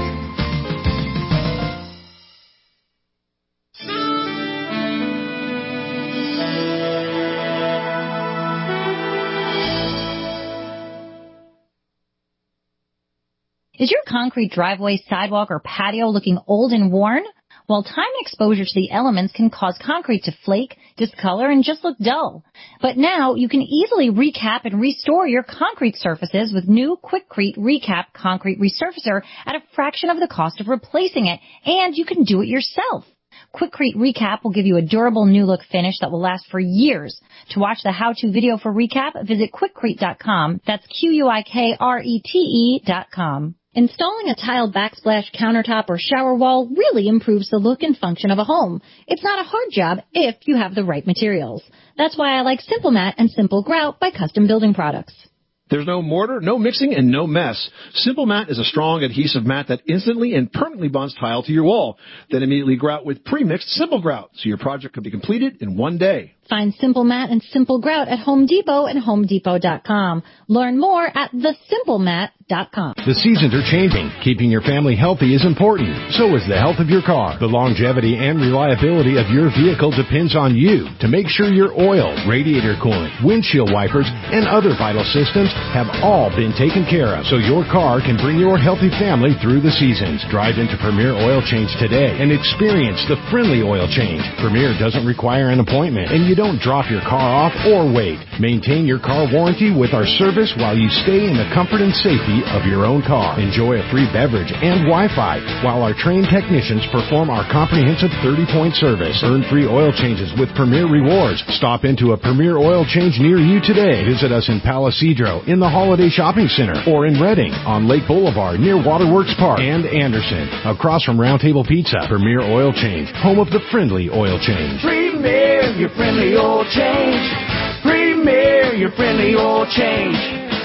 Is your concrete driveway, sidewalk, or patio looking old and worn? Well, time and exposure to the elements can cause concrete to flake, discolor, and just look dull. But now you can easily recap and restore your concrete surfaces with new Quikrete Recap Concrete Resurfacer at a fraction of the cost of replacing it, and you can do it yourself. Quikrete Recap will give you a durable new look finish that will last for years. To watch the how-to video for Recap, visit Quikrete.com. That's Quikrete.com. Installing a tile backsplash countertop or shower wall really improves the look and function of a home. It's not a hard job if you have the right materials. That's why I like Simple Mat and Simple Grout by Custom Building Products. There's no mortar, no mixing, and no mess. Simple Mat is a strong adhesive mat that instantly and permanently bonds tile to your wall. Then immediately grout with pre-mixed Simple Grout, so your project can be completed in one day. Find Simple Mat and Simple Grout at Home Depot and HomeDepot.com. Learn more at thesimplemat.com. The seasons are changing. Keeping your family healthy is important. So is the health of your car. The longevity and reliability of your vehicle depends on you to make sure your oil, radiator coolant, windshield wipers, and other vital systems have all been taken care of so your car can bring your healthy family through the seasons. Drive into Premier Oil Change today and experience the friendly oil change. Premier doesn't require an appointment, and you don't drop your car off or wait. Maintain your car warranty with our service while you stay in the comfort and safety of your own car. Enjoy a free beverage and Wi-Fi while our trained technicians perform our comprehensive 30-point service. Earn free oil changes with Premier Rewards. Stop into a Premier Oil Change near you today. Visit us in Palisadro, in the Holiday Shopping Center, or in Redding on Lake Boulevard near Waterworks Park, and Anderson across from Round Table Pizza. Premier Oil Change, home of the friendly oil change. Premier, your friendly oil change. Premier, your friendly oil change.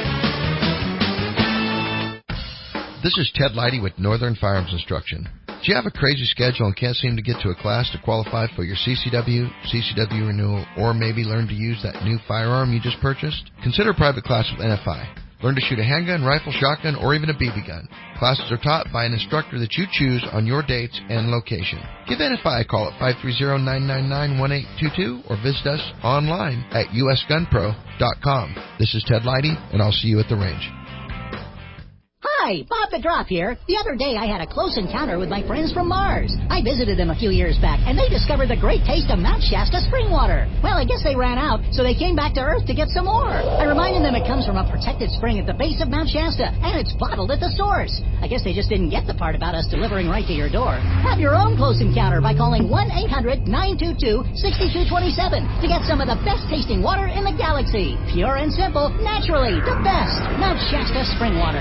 This is Ted Leidy with Northern Firearms Instruction. Do you have a crazy schedule and can't seem to get to a class to qualify for your CCW renewal, or maybe learn to use that new firearm you just purchased? Consider a private class with NFI. Learn to shoot a handgun, rifle, shotgun, or even a BB gun. Classes are taught by an instructor that you choose on your dates and location. Give NFI a call at 530-999-1822 or visit us online at usgunpro.com. This is Ted Leidy, and I'll see you at the range. Hi, Bob the Drop here. The other day I had a close encounter with my friends from Mars. I visited them a few years back, and they discovered the great taste of Mount Shasta spring water. Well, I guess they ran out, so they came back to Earth to get some more. I reminded them it comes from a protected spring at the base of Mount Shasta, and it's bottled at the source. I guess they just didn't get the part about us delivering right to your door. Have your own close encounter by calling 1-800-922-6227 to get some of the best tasting water in the galaxy. Pure and simple, naturally, the best. Mount Shasta spring water.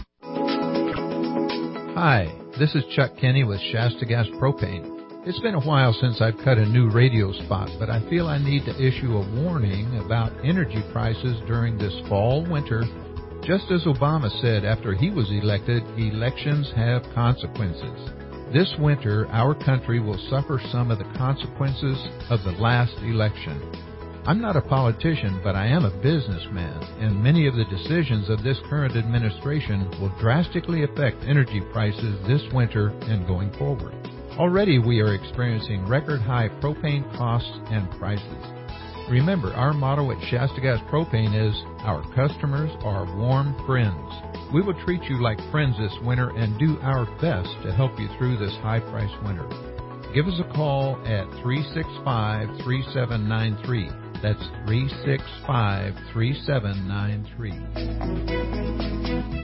Hi, this is Chuck Kenny with Shasta Gas Propane. It's been a while since I've cut a new radio spot, but I feel I need to issue a warning about energy prices during this fall-winter. Just as Obama said after he was elected, elections have consequences. This winter, our country will suffer some of the consequences of the last election. I'm not a politician, but I am a businessman, and many of the decisions of this current administration will drastically affect energy prices this winter and going forward. Already we are experiencing record-high propane costs and prices. Remember, our motto at Shasta Gas Propane is, our customers are warm friends. We will treat you like friends this winter and do our best to help you through this high-priced winter. Give us a call at 365-3793. That's 365-3793.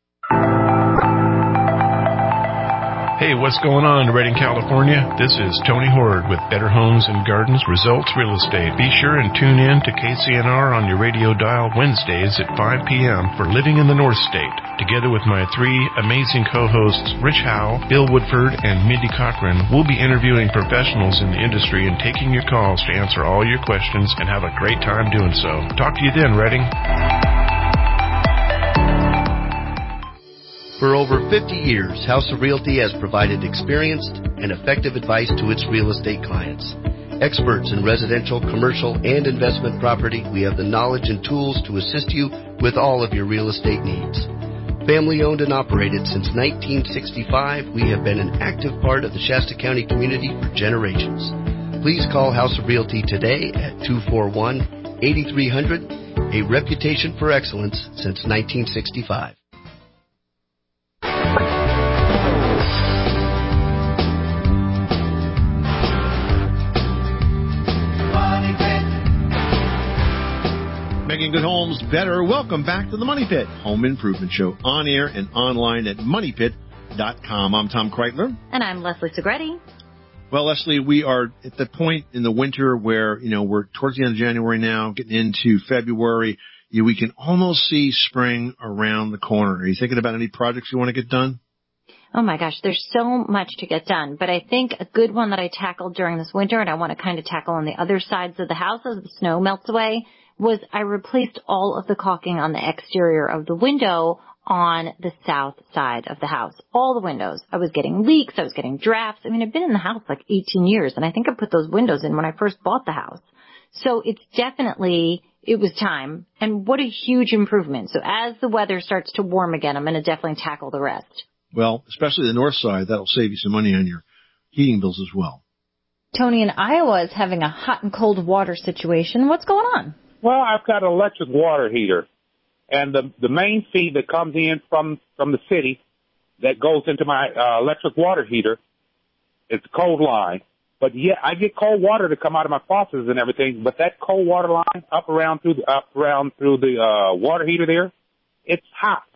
Hey, what's going on in Redding, California? This is Tony Horde with Better Homes and Gardens Results Real Estate. Be sure and tune in to KCNR on your radio dial Wednesdays at 5 p.m. for Living in the North State. Together with my three amazing co-hosts, Rich Howe, Bill Woodford, and Mindy Cochran, we'll be interviewing professionals in the industry and taking your calls to answer all your questions and have a great time doing so. Talk to you then, Redding. For over 50 years, House of Realty has provided experienced and effective advice to its real estate clients. Experts in residential, commercial, and investment property, we have the knowledge and tools to assist you with all of your real estate needs. Family owned and operated since 1965, we have been an active part of the Shasta County community for generations. Please call House of Realty today at 241-8300, a reputation for excellence since 1965. Making good homes better. Welcome back to the Money Pit Home Improvement Show, on air and online at moneypit.com. I'm Tom Kreitler. And I'm Leslie Segretti. Well, Leslie, we are at the point in the winter where, we're towards the end of January now, getting into February. We can almost see spring around the corner. Are you thinking about any projects you want to get done? Oh my gosh, there's so much to get done. But I think a good one that I tackled during this winter, and I want to kind of tackle on the other sides of the house as the snow melts away, was I replaced all of the caulking on the exterior of the window on the south side of the house. All the windows. I was getting leaks. I was getting drafts. I mean, I've been in the house like 18 years, and I think I put those windows in when I first bought the house. So it was time. And what a huge improvement. So as the weather starts to warm again, I'm going to definitely tackle the rest. Well, especially the north side, that'll save you some money on your heating bills as well. Tony in Iowa is having a hot and cold water situation. What's going on? Well, I've got an electric water heater, and the main feed that comes in from the city that goes into my electric water heater, it's a cold line. But yeah, I get cold water to come out of my faucets and everything, but that cold water line up around through the water heater there, it's hot.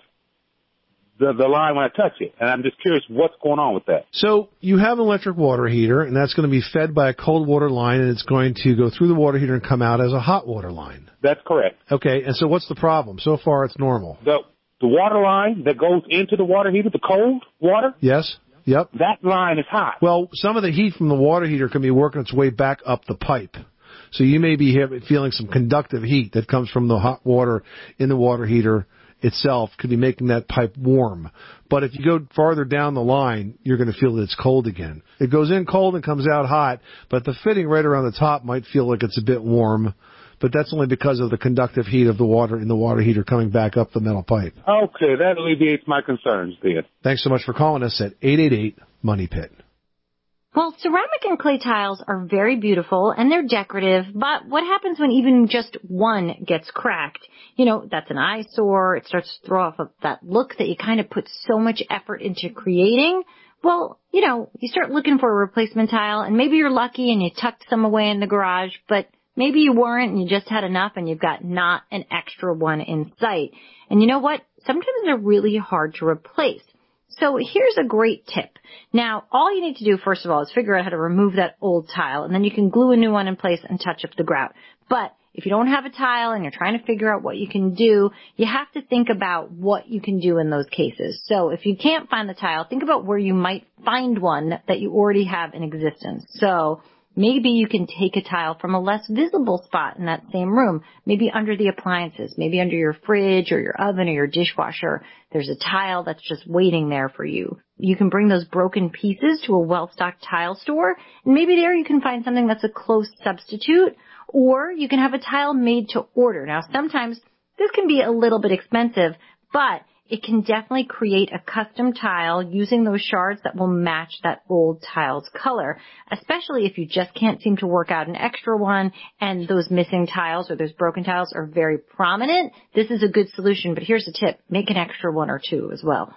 The line when I touch it, and I'm just curious what's going on with that. So you have an electric water heater, and that's going to be fed by a cold water line, and it's going to go through the water heater and come out as a hot water line. That's correct. Okay, and so what's the problem? So far, it's normal. The water line that goes into the water heater, the cold water? Yes. Yep. That line is hot. Well, some of the heat from the water heater can be working its way back up the pipe. So you may be feeling some conductive heat that comes from the hot water in the water heater itself, could be making that pipe warm. But if you go farther down the line, you're going to feel that it's cold again. It goes in cold and comes out hot, but the fitting right around the top might feel like it's a bit warm. But that's only because of the conductive heat of the water in the water heater coming back up the metal pipe. Okay, that alleviates my concerns then. Thanks so much for calling us at 888-MONEY-PIT. Well, ceramic and clay tiles are very beautiful and they're decorative, but what happens when even just one gets cracked? That's an eyesore. It starts to throw off of that look that you kind of put so much effort into creating. Well, you start looking for a replacement tile, and maybe you're lucky and you tucked some away in the garage, but maybe you weren't and you just had enough and you've got not an extra one in sight. And you know what? Sometimes they're really hard to replace. So here's a great tip. Now, all you need to do, first of all, is figure out how to remove that old tile, and then you can glue a new one in place and touch up the grout. But if you don't have a tile and you're trying to figure out what you can do, you have to think about what you can do in those cases. So if you can't find the tile, think about where you might find one that you already have in existence. So maybe you can take a tile from a less visible spot in that same room, maybe under the appliances, maybe under your fridge or your oven or your dishwasher. There's a tile that's just waiting there for you. You can bring those broken pieces to a well-stocked tile store, and maybe there you can find something that's a close substitute, or you can have a tile made to order. Now, sometimes this can be a little bit expensive, but it can definitely create a custom tile using those shards that will match that old tile's color, especially if you just can't seem to work out an extra one and those missing tiles or those broken tiles are very prominent. This is a good solution, but here's a tip. Make an extra one or two as well.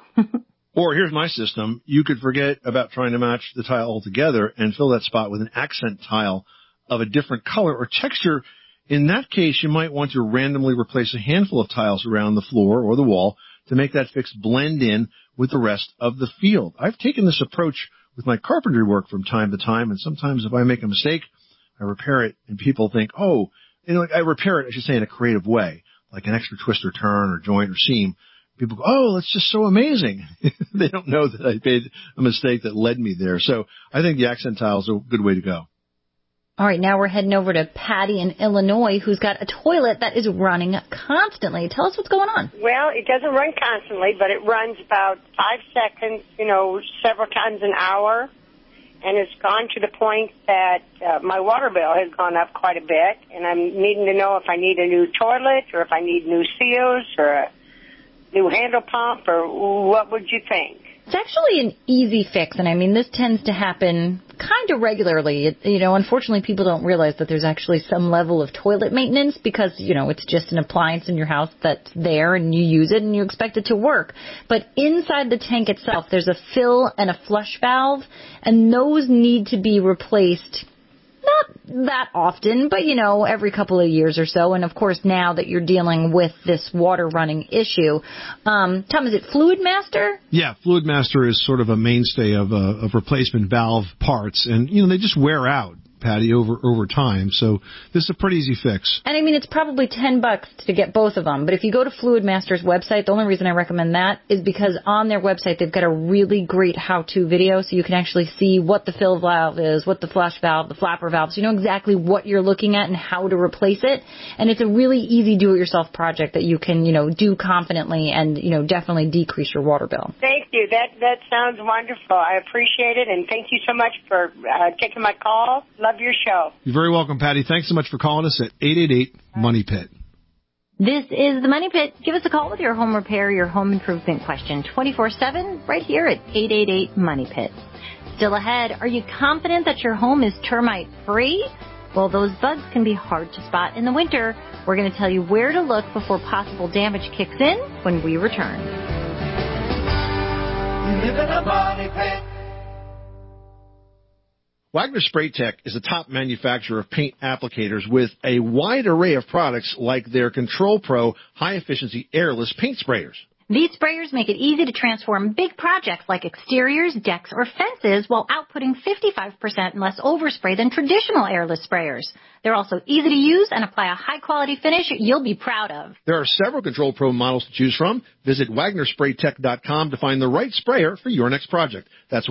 Or here's my system. You could forget about trying to match the tile altogether and fill that spot with an accent tile of a different color or texture. In that case, you might want to randomly replace a handful of tiles around the floor or the wall to make that fix blend in with the rest of the field. I've taken this approach with my carpentry work from time to time, and sometimes if I make a mistake, I repair it, and people think, I repair it, I should say, in a creative way, like an extra twist or turn or joint or seam. People go, that's just so amazing. They don't know that I made a mistake that led me there. So I think the accent tile is a good way to go. All right, now we're heading over to Patty in Illinois, who's got a toilet that is running constantly. Tell us what's going on. Well, it doesn't run constantly, but it runs about 5 seconds, several times an hour. And it's gone to the point that my water bill has gone up quite a bit. And I'm needing to know if I need a new toilet or if I need new seals or a new handle pump, or what would you think? It's actually an easy fix, and this tends to happen kind of regularly. Unfortunately, people don't realize that there's actually some level of toilet maintenance because, it's just an appliance in your house that's there and you use it and you expect it to work. But inside the tank itself, there's a fill and a flush valve, and those need to be replaced not not that often, but, every couple of years or so. And, of course, now that you're dealing with this water running issue. Tom, is it Fluid Master? Yeah, Fluid Master is sort of a mainstay of replacement valve parts. And, they just wear out, Patty, over time. So this is a pretty easy fix. And it's probably $10 to get both of them. But if you go to Fluid Master's website, the only reason I recommend that is because on their website they've got a really great how-to video, so you can actually see what the fill valve is, what the flush valve, the flapper valve, so you know exactly what you're looking at and how to replace it. And it's a really easy do-it-yourself project that you can, do confidently and, definitely decrease your water bill. Thank you. That sounds wonderful. I appreciate it, and thank you so much for taking my call. Love your show. You're very welcome, Patty. Thanks so much for calling us at 888-MONEY-PIT. This is the Money Pit. Give us a call with your home repair, your home improvement question, 24/7, right here at 888-MONEY-PIT. Still ahead, are you confident that your home is termite-free? Well, those bugs can be hard to spot in the winter. We're going to tell you where to look before possible damage kicks in when we return. You live in a money pit. Wagner Spray Tech is a top manufacturer of paint applicators with a wide array of products like their Control Pro high-efficiency airless paint sprayers. These sprayers make it easy to transform big projects like exteriors, decks, or fences while outputting 55% less overspray than traditional airless sprayers. They're also easy to use and apply a high-quality finish you'll be proud of. There are several Control Pro models to choose from. Visit WagnerSprayTech.com to find the right sprayer for your next project. That's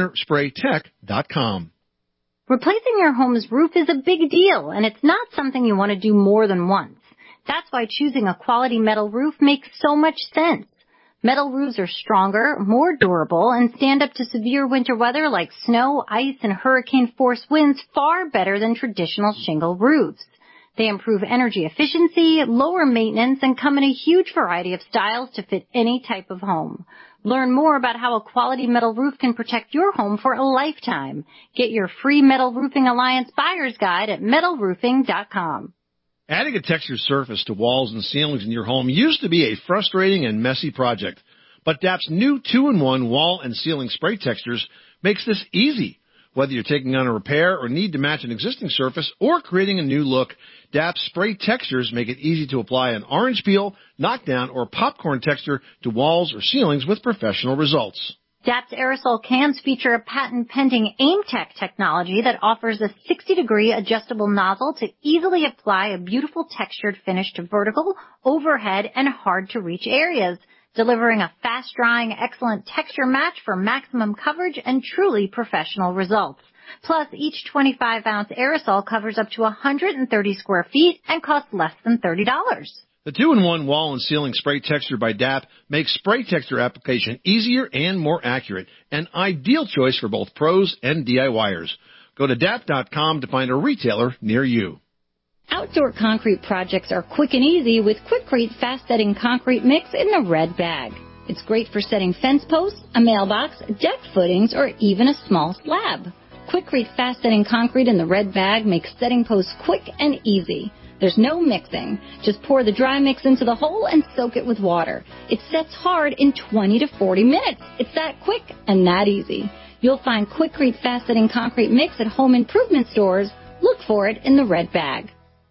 WagnerSprayTech.com. Replacing your home's roof is a big deal, and it's not something you want to do more than once. That's why choosing a quality metal roof makes so much sense. Metal roofs are stronger, more durable, and stand up to severe winter weather like snow, ice, and hurricane-force winds far better than traditional shingle roofs. They improve energy efficiency, lower maintenance, and come in a huge variety of styles to fit any type of home. Learn more about how a quality metal roof can protect your home for a lifetime. Get your free Metal Roofing Alliance Buyer's Guide at metalroofing.com. Adding a textured surface to walls and ceilings in your home used to be a frustrating and messy project, but DAP's new 2-in-1 wall and ceiling spray textures makes this easy. Whether you're taking on a repair or need to match an existing surface or creating a new look, DAP's spray textures make it easy to apply an orange peel, knockdown, or popcorn texture to walls or ceilings with professional results. DAP's aerosol cans feature a patent-pending AimTech technology that offers a 60-degree adjustable nozzle to easily apply a beautiful textured finish to vertical, overhead, and hard-to-reach areas, delivering a fast-drying, excellent texture match for maximum coverage and truly professional results. Plus, each 25-ounce aerosol covers up to 130 square feet and costs less than $30. The 2-in-1 wall and ceiling spray texture by DAP makes spray texture application easier and more accurate, an ideal choice for both pros and DIYers. Go to DAP.com to find a retailer near you. Outdoor concrete projects are quick and easy with Quikrete fast-setting concrete mix in the red bag. It's great for setting fence posts, a mailbox, deck footings, or even a small slab. Quikrete fast-setting concrete in the red bag makes setting posts quick and easy. There's no mixing. Just pour the dry mix into the hole and soak it with water. It sets hard in 20 to 40 minutes. It's that quick and that easy. You'll find Quikrete fast-setting concrete mix at home improvement stores. Look for it in the red bag.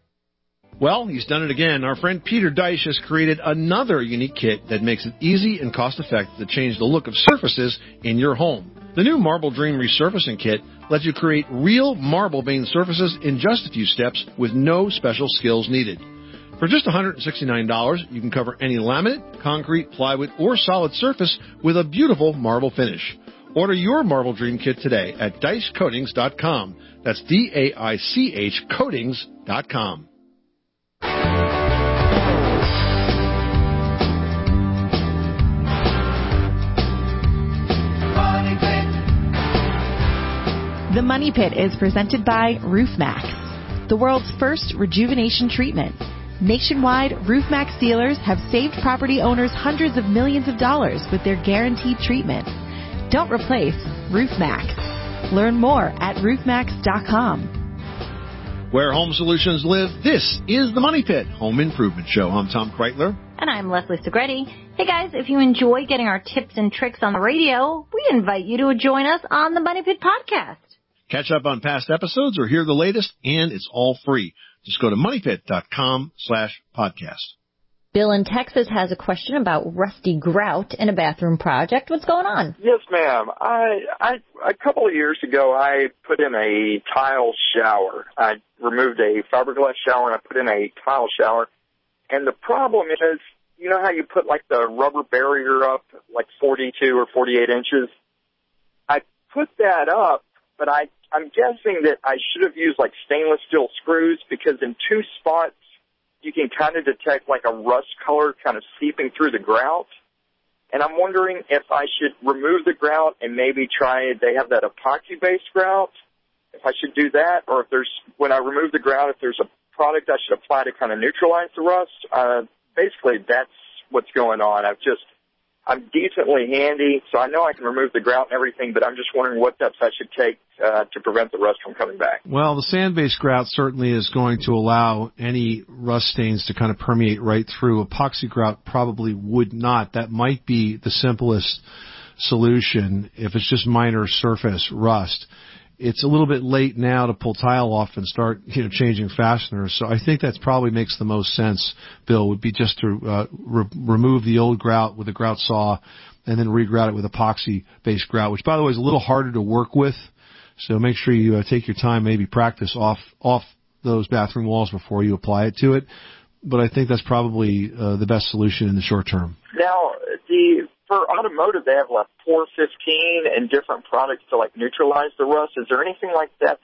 Well, he's done it again. Our friend Peter Deich has created another unique kit that makes it easy and cost-effective to change the look of surfaces in your home. The new Marble Dream Resurfacing Kit lets you create real marble veined surfaces in just a few steps with no special skills needed. For just $169, you can cover any laminate, concrete, plywood, or solid surface with a beautiful marble finish. Order your Marble Dream Kit today at DeichCoatings.com. That's DAICH Coatings.com. The Money Pit is presented by RoofMax, the world's first rejuvenation treatment. Nationwide, RoofMax dealers have saved property owners hundreds of millions of dollars with their guaranteed treatment. Don't replace RoofMax. Learn more at roofmax.com. Where home solutions live, this is the Money Pit Home Improvement Show. I'm Tom Kreitler. And I'm Leslie Segretti. Hey guys, if you enjoy getting our tips and tricks on the radio, we invite you to join us on the Money Pit podcast. Catch up on past episodes or hear the latest, and it's all free. Just go to moneypit.com/podcast. Bill in Texas has a question about rusty grout in a bathroom project. What's going on? Yes, ma'am. A couple of years ago, I put in a tile shower. I removed a fiberglass shower and I put in a tile shower. And the problem is, you know how you put like the rubber barrier up, like 42 or 48 inches? I put that up, but I'm guessing that I should have used like stainless steel screws, because in two spots, you can kind of detect like a rust color kind of seeping through the grout. And I'm wondering if I should remove the grout and maybe they have that epoxy-based grout, if I should do that, or if when I remove the grout, if there's a product I should apply to kind of neutralize the rust. Basically, that's what's going on. I'm decently handy, so I know I can remove the grout and everything, but I'm just wondering what steps I should take to prevent the rust from coming back. Well, the sand-based grout certainly is going to allow any rust stains to kind of permeate right through. Epoxy grout probably would not. That might be the simplest solution if it's just minor surface rust. It's a little bit late now to pull tile off and start, changing fasteners. So I think that probably makes the most sense, Bill, would be just to remove the old grout with a grout saw and then regrout it with epoxy-based grout, which, by the way, is a little harder to work with. So make sure you take your time, maybe practice off those bathroom walls before you apply it to it. But I think that's probably the best solution in the short term. Now, for automotive, they have like 415 and different products to like neutralize the rust. Is there anything like that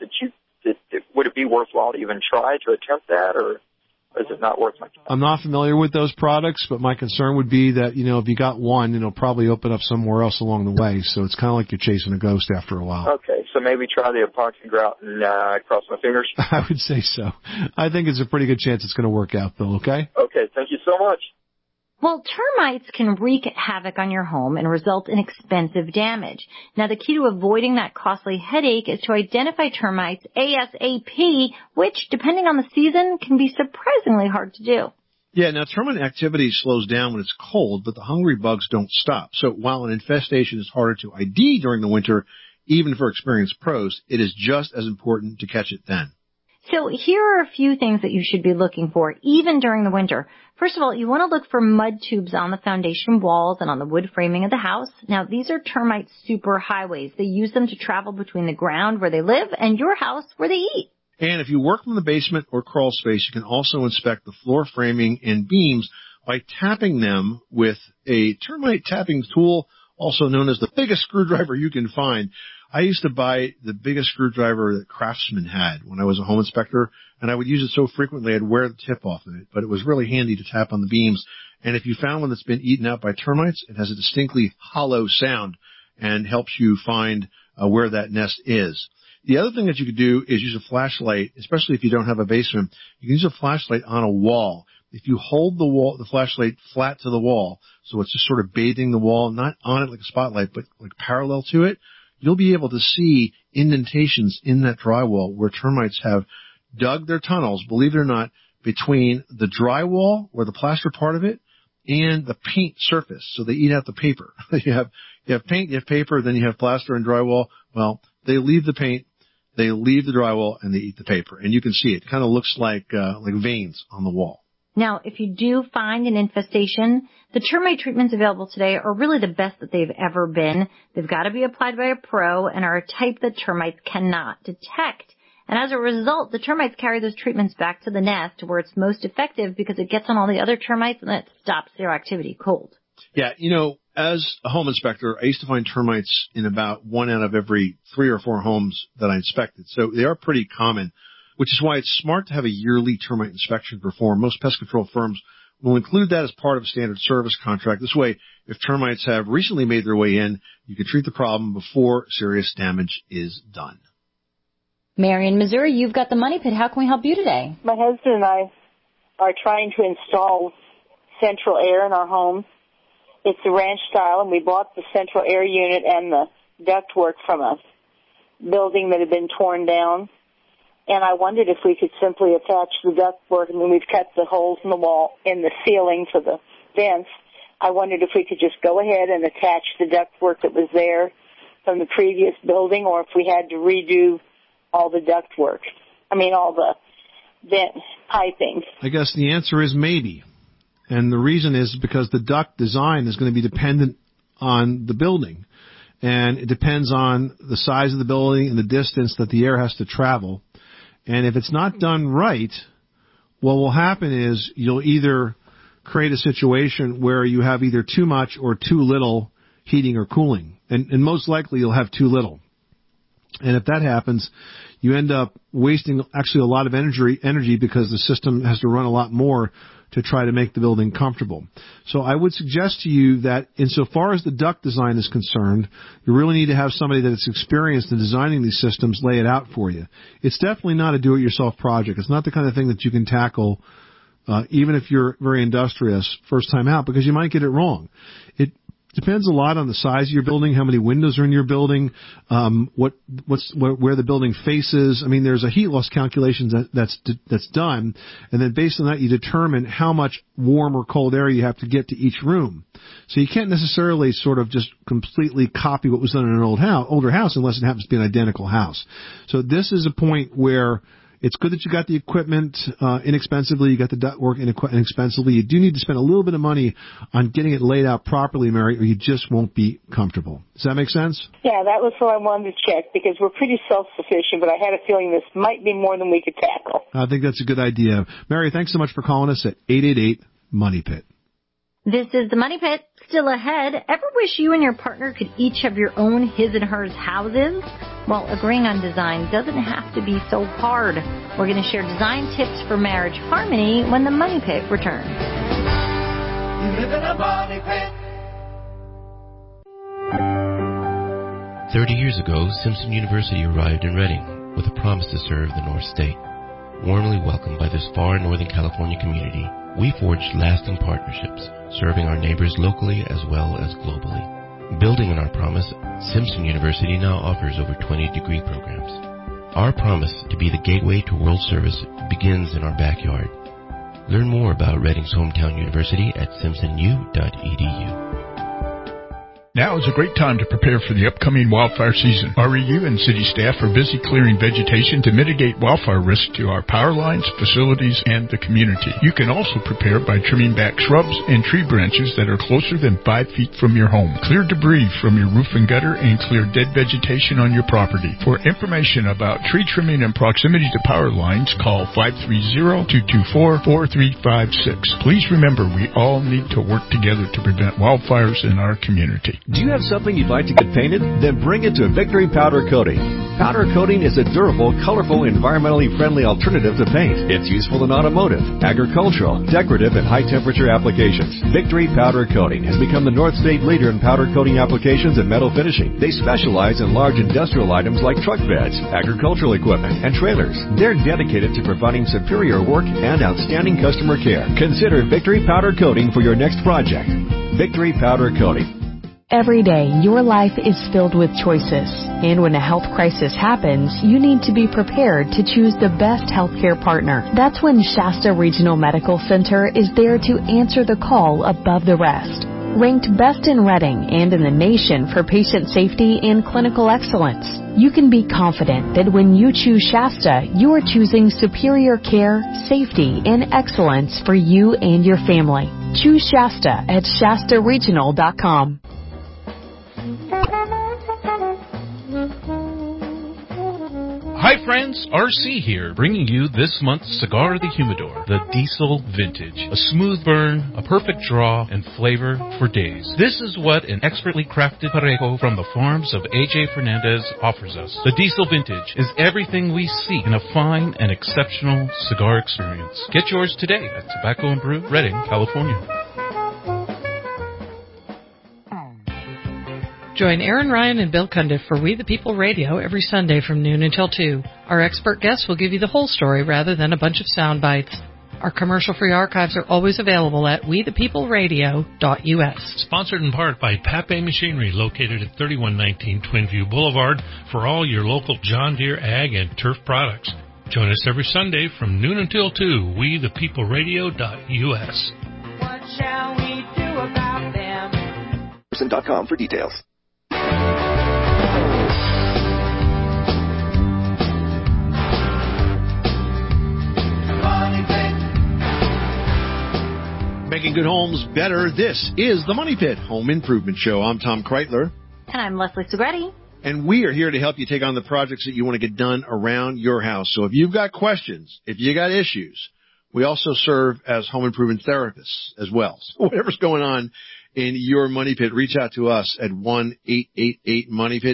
would it be worthwhile to even try to attempt that, or is it not worth my time? I'm not familiar with those products, but my concern would be that, if you got one, it'll probably open up somewhere else along the way. So it's kind of like you're chasing a ghost after a while. Okay, so maybe try the epoxy grout and cross my fingers. I would say so. I think it's a pretty good chance it's going to work out, Bill, okay? Okay, thank you so much. Well, termites can wreak havoc on your home and result in expensive damage. Now, the key to avoiding that costly headache is to identify termites ASAP, which, depending on the season, can be surprisingly hard to do. Yeah, now termite activity slows down when it's cold, but the hungry bugs don't stop. So while an infestation is harder to ID during the winter, even for experienced pros, it is just as important to catch it then. So here are a few things that you should be looking for, even during the winter. First of all, you want to look for mud tubes on the foundation walls and on the wood framing of the house. Now, these are termite superhighways. They use them to travel between the ground where they live and your house where they eat. And if you work from the basement or crawl space, you can also inspect the floor framing and beams by tapping them with a termite tapping tool, also known as the biggest screwdriver you can find. I used to buy the biggest screwdriver that Craftsman had when I was a home inspector, and I would use it so frequently I'd wear the tip off of it, but it was really handy to tap on the beams. And if you found one that's been eaten out by termites, it has a distinctly hollow sound and helps you find where that nest is. The other thing that you could do is use a flashlight, especially if you don't have a basement. You can use a flashlight on a wall. If you hold the flashlight flat to the wall, so it's just sort of bathing the wall, not on it like a spotlight, but like parallel to it, you'll be able to see indentations in that drywall where termites have dug their tunnels, believe it or not, between the drywall, or the plaster part of it, and the paint surface. So they eat out the paper. you have paint, you have paper, then you have plaster and drywall. Well, they leave the paint, they leave the drywall, and they eat the paper. And you can see it. It kind of looks like veins on the wall. Now, if you do find an infestation, the termite treatments available today are really the best that they've ever been. They've got to be applied by a pro and are a type that termites cannot detect. And as a result, the termites carry those treatments back to the nest where it's most effective because it gets on all the other termites and it stops their activity cold. Yeah, as a home inspector, I used to find termites in about 1 out of every 3 or 4 homes that I inspected. So they are pretty common, which is why it's smart to have a yearly termite inspection performed. Most pest control firms will include that as part of a standard service contract. This way, if termites have recently made their way in, you can treat the problem before serious damage is done. Mary in Missouri, you've got the Money Pit. How can we help you today? My husband and I are trying to install central air in our home. It's a ranch style, and we bought the central air unit and the ductwork from a building that had been torn down. And I wondered if we could simply attach the ductwork. I mean, we've cut the holes in the wall, in the ceiling for the vents. I wondered if we could just go ahead and attach the ductwork that was there from the previous building, or if we had to redo all the ductwork. All the vent piping. I guess the answer is maybe. And the reason is because the duct design is going to be dependent on the building. And it depends on the size of the building and the distance that the air has to travel. And if it's not done right, what will happen is you'll either create a situation where you have either too much or too little heating or cooling. And most likely you'll have too little. And if that happens, you end up wasting actually a lot of energy because the system has to run a lot more to try to make the building comfortable. So I would suggest to you that insofar as the duct design is concerned, you really need to have somebody that's experienced in designing these systems lay it out for you. It's definitely not a do-it-yourself project. It's not the kind of thing that you can tackle even if you're very industrious first time out, because you might get it wrong. It depends a lot on the size of your building, how many windows are in your building, where the building faces. There's a heat loss calculation that's done, and then based on that, you determine how much warm or cold air you have to get to each room. So you can't necessarily sort of just completely copy what was done in an older house unless it happens to be an identical house. So this is a point where it's good that you got the equipment inexpensively, you got the ductwork inexpensively. You do need to spend a little bit of money on getting it laid out properly, Mary, or you just won't be comfortable. Does that make sense? Yeah, that was what I wanted to check, because we're pretty self-sufficient, but I had a feeling this might be more than we could tackle. I think that's a good idea. Mary, thanks so much for calling us at 888-MONEY-PIT. This is the Money Pit. Still ahead. Ever wish you and your partner could each have your own his and hers houses? Well, agreeing on design doesn't have to be so hard. We're going to share design tips for marriage harmony when the Money Pit returns. You live in a money pit. 30 years ago, Simpson University arrived in Reading with a promise to serve the North State. Warmly welcomed by this far Northern California community, we forged lasting partnerships, serving our neighbors locally as well as globally. Building on our promise, Simpson University now offers over 20 degree programs. Our promise to be the gateway to world service begins in our backyard. Learn more about Reading's hometown university at simpsonu.edu. Now is a great time to prepare for the upcoming wildfire season. REU and city staff are busy clearing vegetation to mitigate wildfire risk to our power lines, facilities, and the community. You can also prepare by trimming back shrubs and tree branches that are closer than 5 feet from your home. Clear debris from your roof and gutter and clear dead vegetation on your property. For information about tree trimming and proximity to power lines, call 530-224-4356. Please remember, we all need to work together to prevent wildfires in our community. Do you have something you'd like to get painted? Then bring it to Victory Powder Coating. Powder coating is a durable, colorful, environmentally friendly alternative to paint. It's useful in automotive, agricultural, decorative, and high-temperature applications. Victory Powder Coating has become the North State leader in powder coating applications and metal finishing. They specialize in large industrial items like truck beds, agricultural equipment, and trailers. They're dedicated to providing superior work and outstanding customer care. Consider Victory Powder Coating for your next project. Victory Powder Coating. Every day, your life is filled with choices. And when a health crisis happens, you need to be prepared to choose the best healthcare partner. That's when Shasta Regional Medical Center is there to answer the call above the rest. Ranked best in Reading and in the nation for patient safety and clinical excellence, you can be confident that when you choose Shasta, you are choosing superior care, safety, and excellence for you and your family. Choose Shasta at ShastaRegional.com. Hi friends, RC here, bringing you this month's Cigar of the Humidor, the Diesel Vintage. A smooth burn, a perfect draw, and flavor for days. This is what an expertly crafted Parejo from the farms of AJ Fernandez offers us. The Diesel Vintage is everything we seek in a fine and exceptional cigar experience. Get yours today at Tobacco & Brew, Redding, California. Join Aaron Ryan and Bill Cundiff for We the People Radio every Sunday from noon until 2. Our expert guests will give you the whole story rather than a bunch of sound bites. Our commercial-free archives are always available at wethepeopleradio.us. Sponsored in part by Pape Machinery, located at 3119 Twinview Boulevard, for all your local John Deere ag and turf products. Join us every Sunday from noon until 2, wethepeopleradio.us. What shall we do about them? .com for details. Making good homes better. This is the Money Pit Home Improvement Show. I'm Tom Kreitler. And I'm Leslie Segretti. And we are here to help you take on the projects that you want to get done around your house. So if you've got questions, if you got issues, we also serve as home improvement therapists as well. So whatever's going on in your Money Pit, reach out to us at 1-888-MONEYPIT,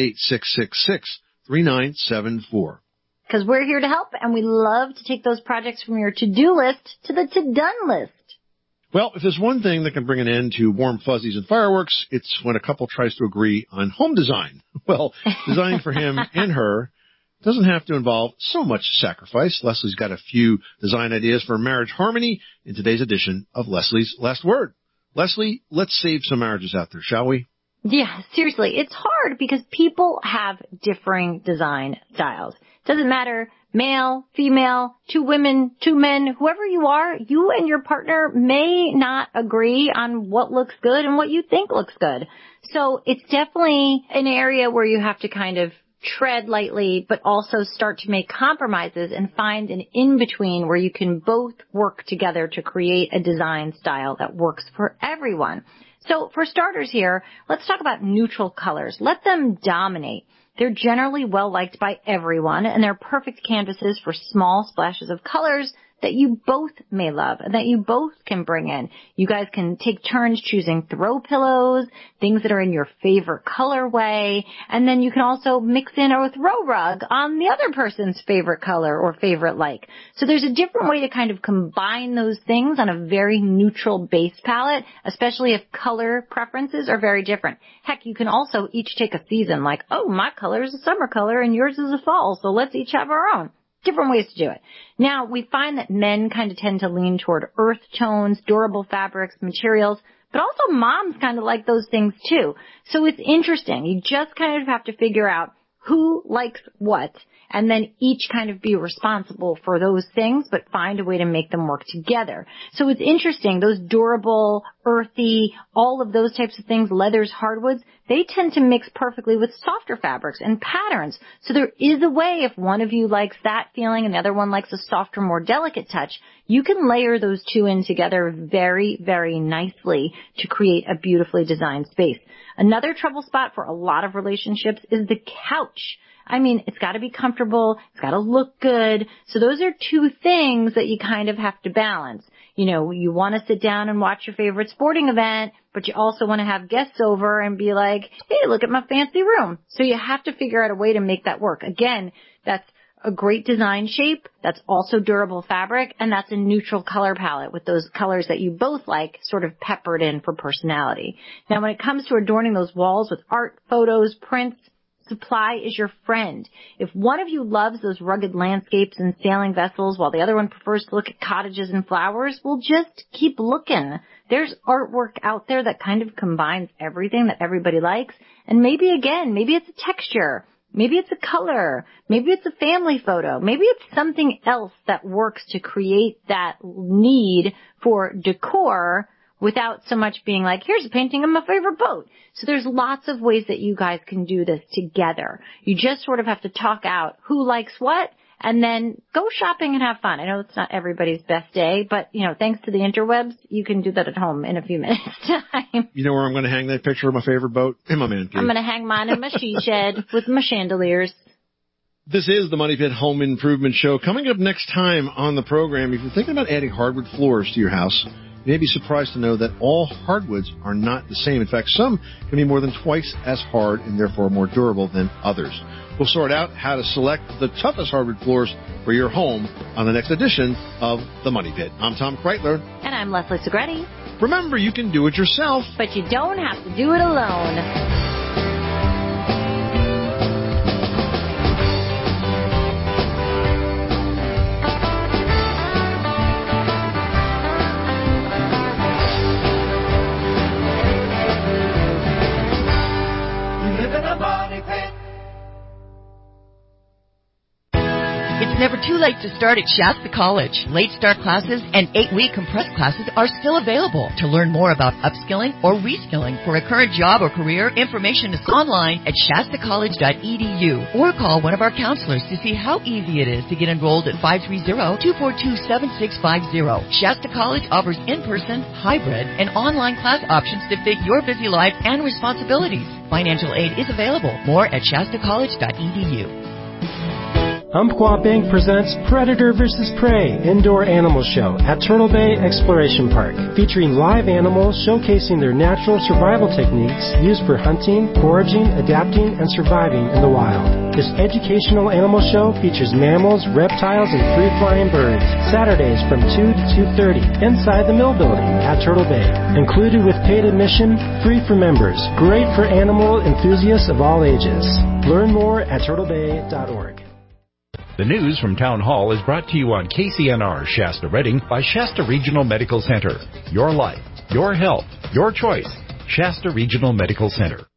888-666-3974. Because we're here to help, and we love to take those projects from your to-do list to the to-done list. Well, if there's one thing that can bring an end to warm fuzzies and fireworks, it's when a couple tries to agree on home design. Well, designing for him and her doesn't have to involve so much sacrifice. Leslie's got a few design ideas for marriage harmony in today's edition of Leslie's Last Word. Leslie, let's save some marriages out there, shall we? Yeah, seriously. It's hard because people have differing design styles. Doesn't matter, male, female, 2 women, 2 men, whoever you are, you and your partner may not agree on what looks good and what you think looks good. So it's definitely an area where you have to kind of tread lightly, but also start to make compromises and find an in-between where you can both work together to create a design style that works for everyone. So for starters here, let's talk about neutral colors. Let them dominate. They're generally well-liked by everyone, and they're perfect canvases for small splashes of colors that you both may love and that you both can bring in. You guys can take turns choosing throw pillows, things that are in your favorite colorway, and then you can also mix in a throw rug on the other person's favorite color or favorite like. So there's a different way to kind of combine those things on a very neutral base palette, especially if color preferences are very different. Heck, you can also each take a season like, oh, my color is a summer color and yours is a fall, so let's each have our own. Different ways to do it. Now, we find that men kind of tend to lean toward earth tones, durable fabrics, materials, but also moms kind of like those things too. So it's interesting. You just kind of have to figure out who likes what, and then each kind of be responsible for those things, but find a way to make them work together. So it's interesting. Those durable, earthy, all of those types of things, leathers, hardwoods, they tend to mix perfectly with softer fabrics and patterns. So there is a way, if one of you likes that feeling and the other one likes a softer, more delicate touch, you can layer those two in together very, very nicely to create a beautifully designed space. Another trouble spot for a lot of relationships is the couch. I mean, it's got to be comfortable. It's got to look good. So those are 2 things that you kind of have to balance. You know, you want to sit down and watch your favorite sporting event, but you also want to have guests over and be like, hey, look at my fancy room. So you have to figure out a way to make that work. Again, that's a great design shape. That's also durable fabric. And that's a neutral color palette with those colors that you both like sort of peppered in for personality. Now, when it comes to adorning those walls with art, photos, prints, supply is your friend. If one of you loves those rugged landscapes and sailing vessels while the other one prefers to look at cottages and flowers, well, just keep looking. There's artwork out there that kind of combines everything that everybody likes. And maybe it's a texture. Maybe it's a color. Maybe it's a family photo. Maybe it's something else that works to create that need for decor without so much being like, here's a painting of my favorite boat. So there's lots of ways that you guys can do this together. You just sort of have to talk out who likes what and then go shopping and have fun. I know it's not everybody's best day, but, you know, thanks to the interwebs, you can do that at home in a few minutes' time. You know where I'm going to hang that picture of my favorite boat? In my man cave. I'm going to hang mine in my she shed with my chandeliers. This is the Money Pit Home Improvement Show. Coming up next time on the program, if you're thinking about adding hardwood floors to your house, you may be surprised to know that all hardwoods are not the same. In fact, some can be more than twice as hard and therefore more durable than others. We'll sort out how to select the toughest hardwood floors for your home on the next edition of The Money Pit. I'm Tom Kreitler. And I'm Leslie Segretti. Remember, you can do it yourself, but you don't have to do it alone. It's never too late to start at Shasta College. Late start classes and 8-week compressed classes are still available. To learn more about upskilling or reskilling for a current job or career, information is online at shastacollege.edu or call one of our counselors to see how easy it is to get enrolled at 530-242-7650. Shasta College offers in-person, hybrid, and online class options to fit your busy life and responsibilities. Financial aid is available. More at shastacollege.edu. Umpqua Bank presents Predator vs. Prey Indoor Animal Show at Turtle Bay Exploration Park, featuring live animals showcasing their natural survival techniques used for hunting, foraging, adapting, and surviving in the wild. This educational animal show features mammals, reptiles, and free-flying birds. Saturdays from 2 to 2:30 inside the Mill Building at Turtle Bay. Included with paid admission, free for members. Great for animal enthusiasts of all ages. Learn more at turtlebay.org. The news from Town Hall is brought to you on KCNR Shasta Redding by Shasta Regional Medical Center. Your life, your health, your choice. Shasta Regional Medical Center.